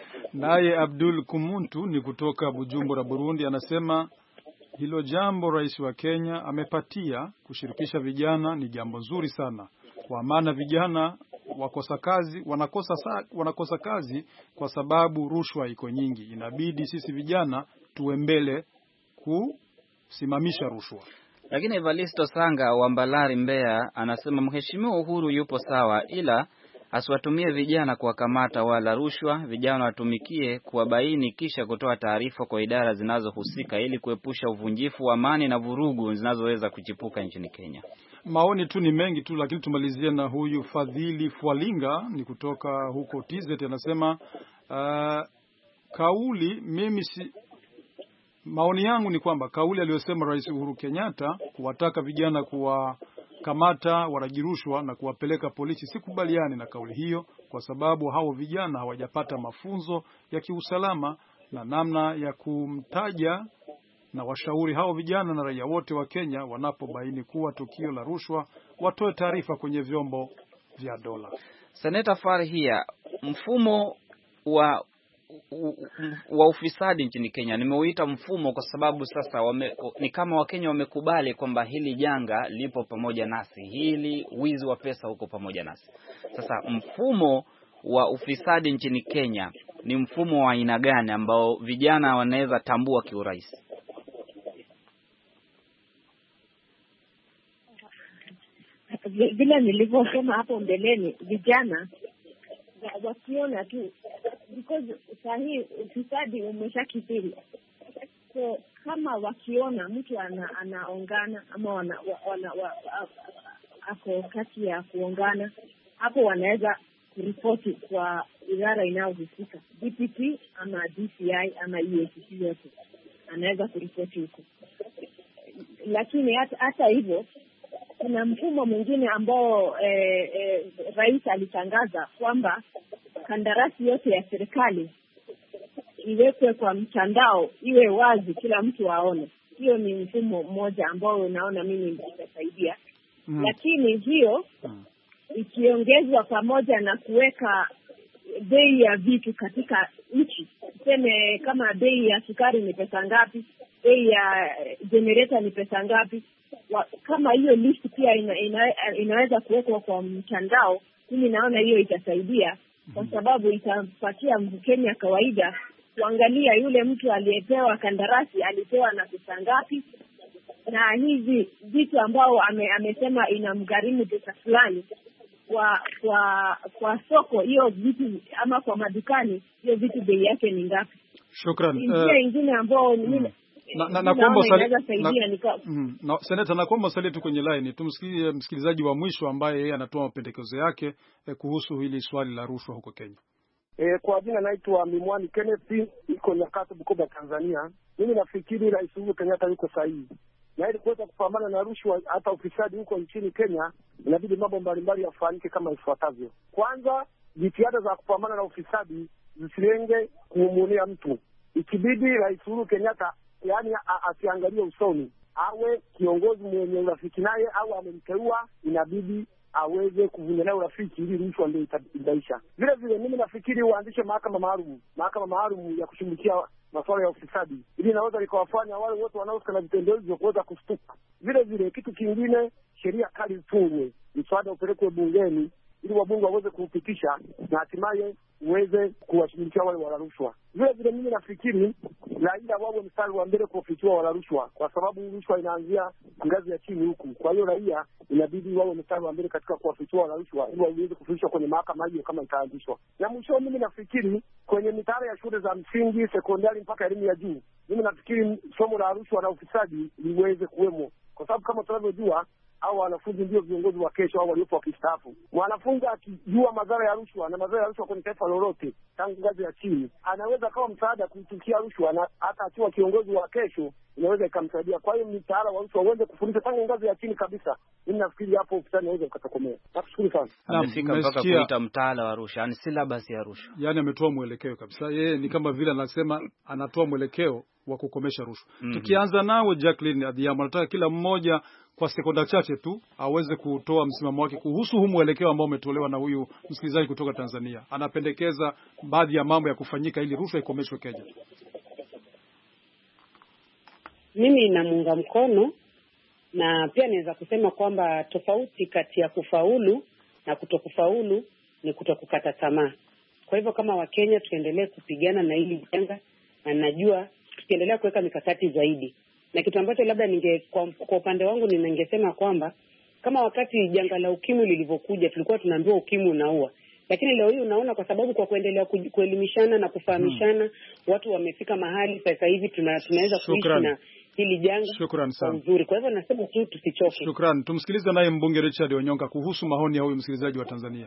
Naye Abdul Kumuntu ni kutoka Bujumbura, Burundi, anasema hilo jambo rais wa Kenya amepatia kushirikisha vijana ni jambo nzuri sana, kwa maana vijana wakosa kazi wanakosa wanakosa kazi kwa sababu rushwa iko nyingi. Inabidi sisi vijana tuwe mbele kusimamisha rushwa. Lakini Evalisto Sanga wa Mbalari, Mbeya, anasema Mheshimiwa Uhuru yupo sawa, ila asiwatumie vijana kuwakamata wala rushwa. Vijana watumikie kuwabaini kisha kutoa taarifa kwa idara zinazohusika ili kuepusha uvunjifu wa amani na vurugu zinazoweza kuchipuka nchini Kenya. Maoni tu ni mengi tu, lakini tumalizie na huyu Fadhili Fwalinga ni kutoka huko T Z, anasema uh, kauli mimi si maoni yangu ni kwamba kauli aliyosema Rais Uhuru Kenyatta kuwataka vijana kuwakamata waraji rushwa na kuwapeleka polisi, sikubaliani na kauli hiyo, kwa sababu hao vijana hawajapata mafunzo ya kiusalama na namna ya kumtaja, na washauri hao vijana na raia wote wa Kenya wanapobaini kuwa tukio la rushwa watoe taarifa kwenye vyombo vya dola. Seneta Farhia, mfumo wa wa ufisadi nchini Kenya nimeuita mfumo kwa sababu sasa wame, ni kama Wakenya wamekubali kwamba hili janga lipo pamoja nasi, hili wizi wa pesa huko pamoja nasi. Sasa mfumo wa ufisadi nchini Kenya ni mfumo wa aina gani ambao vijana wanaweza tambua kiurahisi? Vile nilivyosema hapo mbeleni, vijana wakiona tu, because sahi ufisadi umeshakithiri. So kama wakiona mtu ana, anaongana ama wana, wana, wana, ako kati ya kuongana, hapo wanaweza kuripoti kwa idara inayohusika, D P P ama D C I ama E A C C yote anaweza kuripoti huko. Lakini hata, hata hivyo kuna mfumo mwingine ambao eh, eh, rais alitangaza kwamba kandarasi yote ya serikali iwekwe kwa mtandao, iwe wazi, kila mtu aone. Hiyo ni mfumo mmoja ambao naona mimi itasaidia. Mm. Lakini hiyo mm. ikiongezwa pamoja na kuweka bei ya vitu katika nchi, tuseme kama bei ya sukari ni pesa ngapi, bei ya generator ni pesa ngapi, wa, kama hiyo list pia ina, ina, inaweza kuwekwa kwa mtandao, mimi naona hiyo itasaidia, kwa sababu itampatia Mkenya kawaida kuangalia yule mtu aliyepewa kandarasi alipewa na pesa ngapi, na hizi vitu ambao ame, amesema inamgharimu pesa fulani kwa kwa kwa soko, hiyo vitu ama kwa madukani, hiyo vitu bei yake ni ngapi. Shukrani. Njia uh, ingine ambao mm. na na na kuomba na Senator, na kuomba salia tu kwenye line tumsikie msikilizaji wa mwisho ambaye yeye anatoa mapendekezo yake eh, kuhusu hili swali la rushwa huko Kenya. Eh, kwa jina naitwa Mimwani Kenneth, iko Nyakato, Bukoba, Tanzania. Mimi nafikiri Rais Uhuru Kenyatta yuko sahihi. Na ili kuweza kupambana na rushwa hata ufisadi huko nchini Kenya, inabidi mambo mbalimbali yafanyike kama ifuatavyo. Kwanza, jitihada za kupambana na ufisadi zisilenge kuumunia mtu. Ikibidi Rais Uhuru Kenyatta yani asiangalie usoni, awe kiongozi mwenye urafiki naye au amemteua, inabidi aweze kuvunja urafiki ili rushwa ndio itaisha. Vile vile mimi nafikiri uanzishe mahakama maalum, mahakama maalum ya kushughulikia masuala ya ufisadi, ili inaweza likawafanya wale wote wanaohusika na vitendo hivyo kuweza kustuka. Vile vile kitu kingine, sheria kali itungwe, mswada upelekwe bungeni ili wabunge waweze kuupitisha na hatimaye uweze kuwashughulikia wale wala rushwa. Vile vile mimi nafikiri raia wawe mstari wa mbele kufichua wala rushwa, kwa sababu rushwa inaanzia ngazi ya chini huku. Kwa hiyo raia inabidi wawe mstari wa mbele katika kuwafichua wala rushwa ili waweze kufikishwa kwenye mahakama hiyo kama itaanzishwa. Na mwisho mimi nafikiri kwenye mitaala ya shule za msingi, sekondari mpaka elimu ya juu, mimi nafikiri somo la rushwa na ufisadi liweze kuwemo, kwa sababu kama tunavyojua au wanafunzi ndio viongozi wa kesho au waliopo wakistaafu. Mwanafunzi akijua madhara ya rushwa na madhara ya rushwa kwenye taifa lolote tangu ngazi ya chini, anaweza kama msaada kuitukia rushwa, na hata akiwa kiongozi wa kesho inaweza ikamsaidia. Kwa hiyo mtaala wa rushwa uweze kufundisha tangu ngazi ya chini kabisa. Mimi nafikiri hapo ufisadi unaweza ukatokomea. Nakushukuru sana. Amefika mpaka kuita mtaala wa rushwa, yani syllabus ya rushwa. Yaani ametoa mwelekeo kabisa. Yeye ni kama vile anasema anatoa mwelekeo wa kukomesha rushwa. Mm-hmm. Tukianza nao Jacqueline Adhiambo, nataka kila mmoja kwa sekonda chache tu aweze kutoa msimamo wake kuhusu huu mwelekeo ambao umetolewa na huyu msikilizaji kutoka Tanzania. Anapendekeza baadhi ya mambo ya kufanyika ili rushwa ikomeshwe Kenya. Mimi namuunga mkono, na pia naweza kusema kwamba tofauti kati ya kufaulu na kutokufaulu ni kutokukata tamaa. Kwa hivyo kama Wakenya tuendelee kupigana na hili janga, na najua tukiendelea kuweka mikakati zaidi. Na kitu ambacho labda ninge kwa, kwa upande wangu ningesema kwamba kama wakati janga la ukimwi lilivyokuja tulikuwa tunaambiwa ukimwi unaua, lakini leo hii unaona kwa sababu kwa kuendelea kuelimishana na kufahamishana, hmm. watu wamefika mahali sasa hivi tuna, tunaweza kuishi na hili janga kwa uzuri. Kwa hivyo nasema tu tusichoke. Shukrani. Tumsikilize naye mbunge Richard Onyonga kuhusu maoni ya huyu msikilizaji wa Tanzania.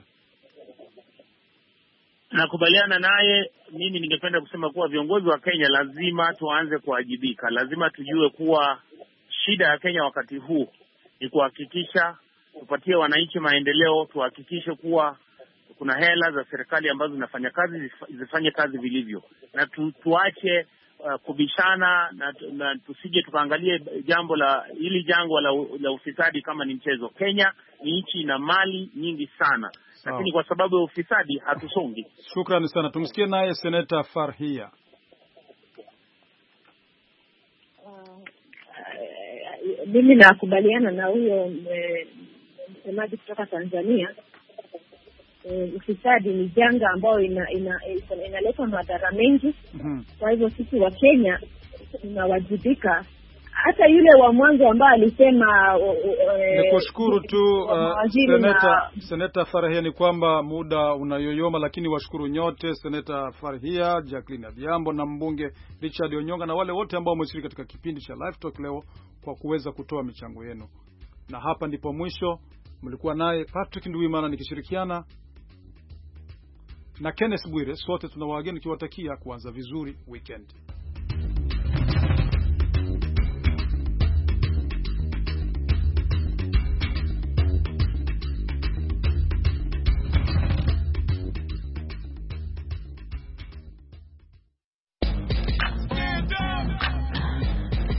Nakubaliana naye. Mimi ningependa kusema kuwa viongozi wa Kenya lazima tuanze kuwajibika. Lazima tujue kuwa shida ya Kenya wakati huu ni kuhakikisha tupatie wananchi maendeleo, tuhakikishe kuwa kuna hela za serikali ambazo zinafanya kazi zifanye kazi vilivyo, na tu, tuache uh, kubishana na, na tusije tukaangalie jambo la hili jangwa la, la ufisadi kama ni mchezo. Kenya ni nchi na mali nyingi sana. Oh. Lakini kwa sababu ya ufisadi hatusongi. Shukrani sana. Tumsikie naye Senator Farhia. Mimi uh, nakubaliana na huyo msemaji kutoka Tanzania. Uh, ufisadi ni janga ambayo ina inaleta ina, ina madhara mengi. Mm-hmm. Kwa hivyo sisi wa Kenya tunawajibika. Hata yule wa mwanzo ambaye alisema nikushukuru tu uh, Seneta Seneta Farhia, ni kwamba muda unayoyoma, lakini washukuru nyote Seneta Farhia, Jacqueline Adhiambo na mbunge Richard Onyonga na wale wote ambao wameshiriki katika kipindi cha Live Talk leo kwa kuweza kutoa michango yenu. Na hapa ndipo mwisho. Mlikuwa naye Patrick Nduwimana nikishirikiana na Kenneth Bwire. Sote tunawageni kiwatakia kuanza vizuri weekend.